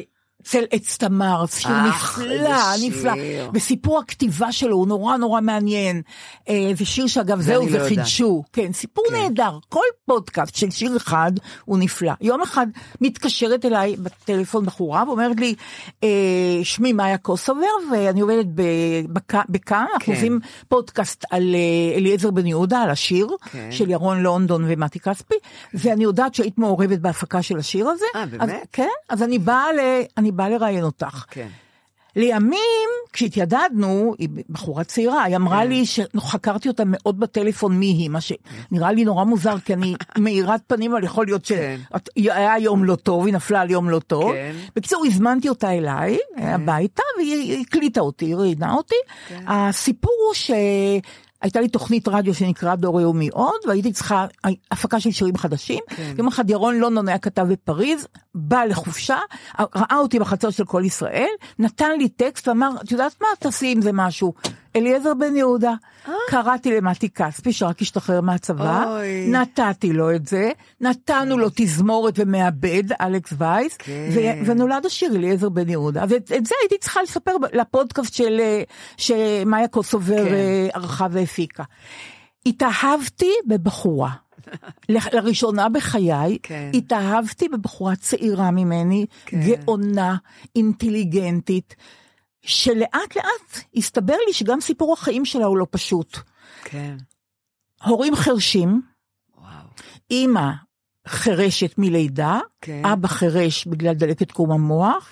צל עץ תמר, שיר נפלא, נפלא. וסיפור הכתיבה שלו הוא נורא נורא מעניין. זה שיר שאגב זהו זה חידשו. כן, סיפור נהדר. כל פודקאסט של שיר אחד הוא נפלא. יום אחד מתקשרת אליי בטלפון בחורה ואומרת לי, שמי מאיה קוסובר, ואני עובדת בכאן, אנחנו עושים פודקאסט על אליעזר בן יהודה, על השיר של ירון לונדון ומתי כספי, ואני יודעת שהיית מעורבת בהפקה של השיר הזה. אה, באמת? כן, אז אני באה ל... אני באה לראיין אותך. כן. לימים, כשהתיידדנו, היא בחורה צעירה, היא אמרה לי שחקרתי אותה מאוד בטלפון מי היא, מה שנראה לי נורא מוזר, כי אני מאירת פנים, אבל יכול להיות שהיה יום לא טוב, היא נפלה על יום לא טוב. בקיצור, הזמנתי אותה אליי, הביתה, והיא הקליטה אותי, היא ראיינה אותי. הסיפור הוא ש... הייתה לי תוכנית רדיו שנקרא דור יומי עוד, והייתי צריכה הפקה של שירים חדשים. כן. יום אחד ירון לונדון היה כתב בפריז, בא לחופשה, ראה אותי בחצר של כל ישראל, נתן לי טקסט ואמר, את יודעת מה, תעשי עם זה משהו. אליעזר בן יהודה, אה? קראתי למתי כספי, שרק השתחרר מהצבא, אוי. נתתי לו את זה, נתנו לו תזמורת ומעבד, אלכס וייס, כן. ו- ונולד השיר אליעזר בן יהודה. ואת זה הייתי צריכה לספר לפודקאסט של שמאיה קוסובר כן. ערכה והפיקה. התאהבתי בבחורה. לראשונה בחיי, כן. התאהבתי בבחורה צעירה ממני, כן. גאונה, אינטליגנטית, שלאט לאט הסתבר לי שגם סיפור החיים שלה הוא לא פשוט. כן. הורים חרשים, וואו. אמא חרשת מלידה, כן. אבא חרש בגלל דלקת קרום המוח,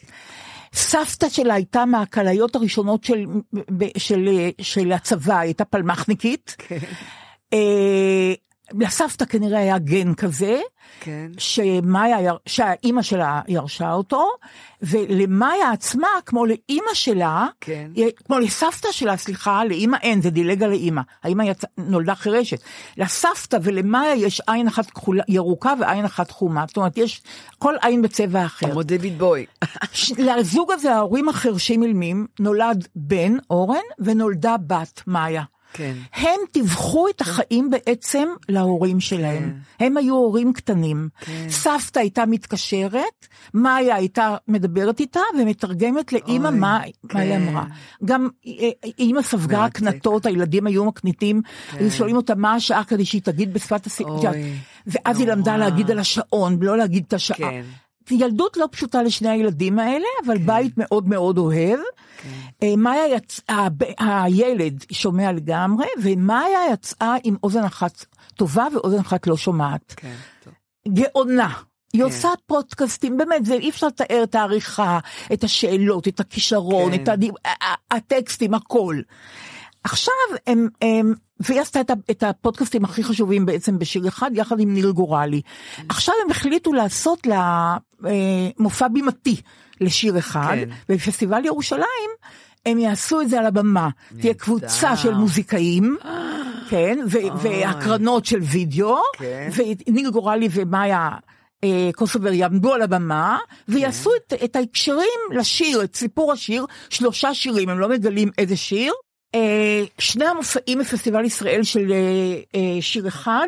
סבתא שלה הייתה מהקליות הראשונות של, של, של הצבא, הייתה פלמחניקית, כן. אה, לסבתא כנראה היה גן כזה, כן. שמאיה, שהאימא שלה ירשה אותו, ולמאיה עצמה, כמו לאימא שלה, כן. כמו לסבתא שלה, סליחה, לאימא אין, זה דילגה לאימא, האימא יצ... נולדה חרשת, לסבתא ולמאיה יש עין אחת ירוקה ועין אחת חומה, זאת אומרת, יש כל עין בצבע אחר. כמו דויד בוי. לזוג הזה, ההורים החרשים אילמים, נולד בן, אורן, ונולדה בת, מאיה. כן. הם טיווחו את החיים בעצם להורים שלהם. כן. הם היו הורים קטנים. כן. סבתא הייתה מתקשרת, מאיה הייתה מדברת איתה, ומתרגמת לאמא מה, כן. מה היא אמרה. גם אמא ספגה הקנטות, הילדים היו מקניטים, כן. היו שואלים אותה מה השעה כדי שהיא תגיד בשפת הסיפור. ואז היא למדה להגיד על השעון, לא להגיד את השעה. כן. ילדות לא פשוטה לשני הילדים האלה, אבל כן. בית מאוד מאוד אוהב. כן. מאיה יצאה, הילד שומע לגמרי, ומאיה יצאה עם אוזן אחת טובה ואוזן אחת לא שומעת. כן, טוב. גאונה. היא כן. עושה פודקאסטים, באמת, זה אי אפשר לתאר את העריכה, את השאלות, את הכישרון, כן. את הדיב... הטקסטים, הכל. עכשיו הם, הם והיא עשתה את, את הפודקאסטים הכי חשובים בעצם בשיר אחד, יחד עם ניל גורלי. Mm. עכשיו הם החליטו לעשות לה אה, מופע בימתי לשיר אחד, כן. בפסטיבל ירושלים, הם יעשו את זה על הבמה. נדע. תהיה קבוצה של מוזיקאים, כן, ו- והקרנות של וידאו, כן. וניל גורלי ומאיה אה, קוסובר יעמדו על הבמה, ויעשו כן. את, את ההקשרים לשיר, את סיפור השיר, שלושה שירים, הם לא מגלים איזה שיר, שני המופעים בפסטיבל ישראל של שיר אחד,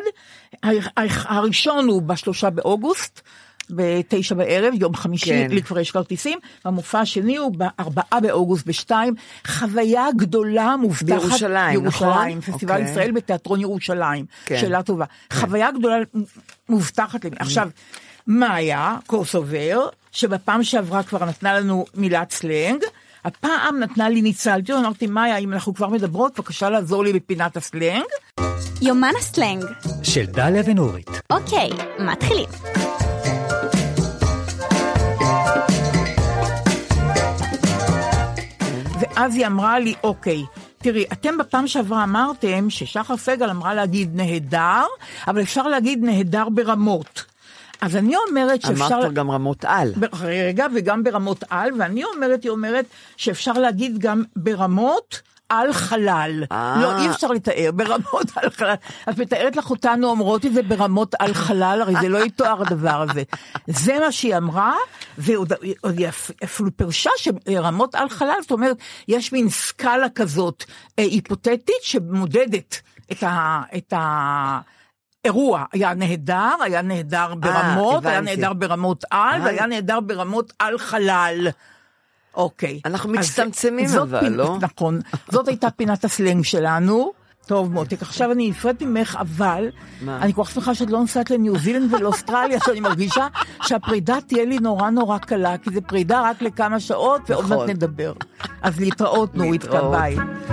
הראשון הוא בשלושה באוגוסט, בתשע בערב, יום חמישי, כן. לי כבר יש כרטיסים, המופע השני הוא בארבעה באוגוסט בשתיים, חוויה גדולה מובטחת, בירושלים, ירושלים, נכון? פסטיבל אוקיי. ישראל בתיאטרון ירושלים, כן. שאלה טובה, כן. חוויה גדולה מובטחת לי, עכשיו, מאיה קוסובר, שבפעם שעברה כבר נתנה לנו מילת סלנג, הפעם נתנה לי ניצלתי, אמרתי, מאיה, אם אנחנו כבר מדברות, בבקשה לעזור לי בפינת הסלנג. יומן הסלנג. של דליה ונורית. אוקיי, מתחילים. ואז היא אמרה לי, אוקיי, תראי, אתם בפעם שעברה אמרתם ששחר סגל אמרה להגיד נהדר, אבל אפשר להגיד נהדר ברמות. אז אני אומרת שאפשר... אמרת גם רמות על. רגע, וגם ברמות על, ואני אומרת, היא אומרת שאפשר להגיד גם ברמות על חלל. לא, אי אפשר לתאר, ברמות על חלל. את מתארת לך אותנו אומרות את זה ברמות על חלל, הרי זה לא יתואר הדבר הזה. זה מה שהיא אמרה, ועוד היא אפילו פרשה שרמות על חלל, זאת אומרת, יש מין סקאלה כזאת היפותטית שמודדת את ה... את ה אירוע, היה נהדר, היה נהדר ברמות, היה נהדר ברמות על, והיה נהדר ברמות על חלל. אוקיי. אנחנו מצטמצמים אבל, לא? נכון. זאת הייתה פינת הסלנג שלנו. טוב מותק, עכשיו אני נפרד ממך, אבל אני כל כך שמחה שאת לא נוסעת לניו זילנד ולאוסטרליה, שאני מרגישה שהפרידה תהיה לי נורא נורא קלה, כי זה פרידה רק לכמה שעות, ועוד מעט נדבר. אז להתראות נורית, ביי.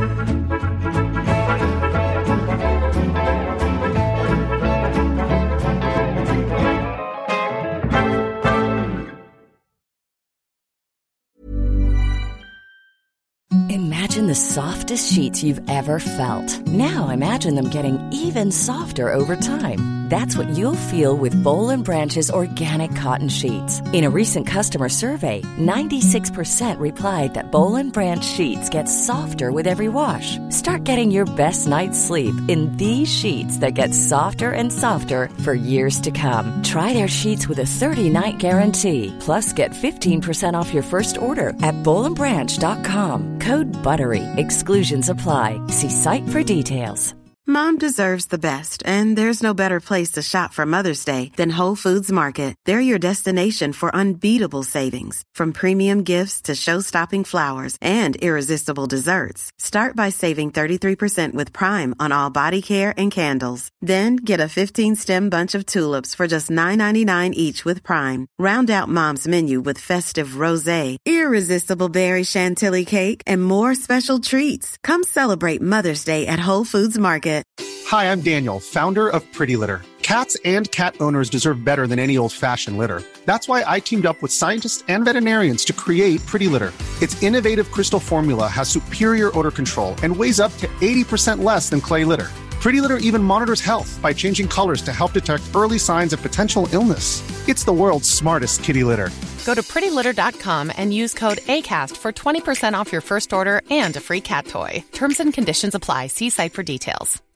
Imagine the softest sheets you've ever felt. Now imagine them getting even softer over time. That's what you'll feel with Boll and Branch's organic cotton sheets. In a recent customer survey, ninety-six percent replied that Boll and Branch sheets get softer with every wash. Start getting your best night's sleep in these sheets that get softer and softer for years to come. Try their sheets with a thirty-night guarantee. Plus, get fifteen percent off your first order at boll and branch dot com. Code BUTTERY. Exclusions apply. See site for details. Mom deserves the best, and there's no better place to shop for Mother's Day than Whole Foods Market. They're your destination for unbeatable savings, from premium gifts to show-stopping flowers and irresistible desserts. Start by saving thirty-three percent with Prime on all body care and candles. Then get a fifteen-stem bunch of tulips for just nine ninety-nine each with Prime. Round out Mom's menu with festive rosé, irresistible berry chantilly cake, and more special treats. Come celebrate Mother's Day at Whole Foods Market. Hi, I'm Daniel, founder of Pretty Litter. Cats and cat owners deserve better than any old-fashioned litter. That's why I teamed up with scientists and veterinarians to create Pretty Litter. Its innovative crystal formula has superior odor control and weighs up to eighty percent less than clay litter. Pretty Litter even monitors health by changing colors to help detect early signs of potential illness. It's the world's smartest kitty litter. Go to pretty litter dot com and use code ACAST for twenty percent off your first order and a free cat toy. Terms and conditions apply. See site for details.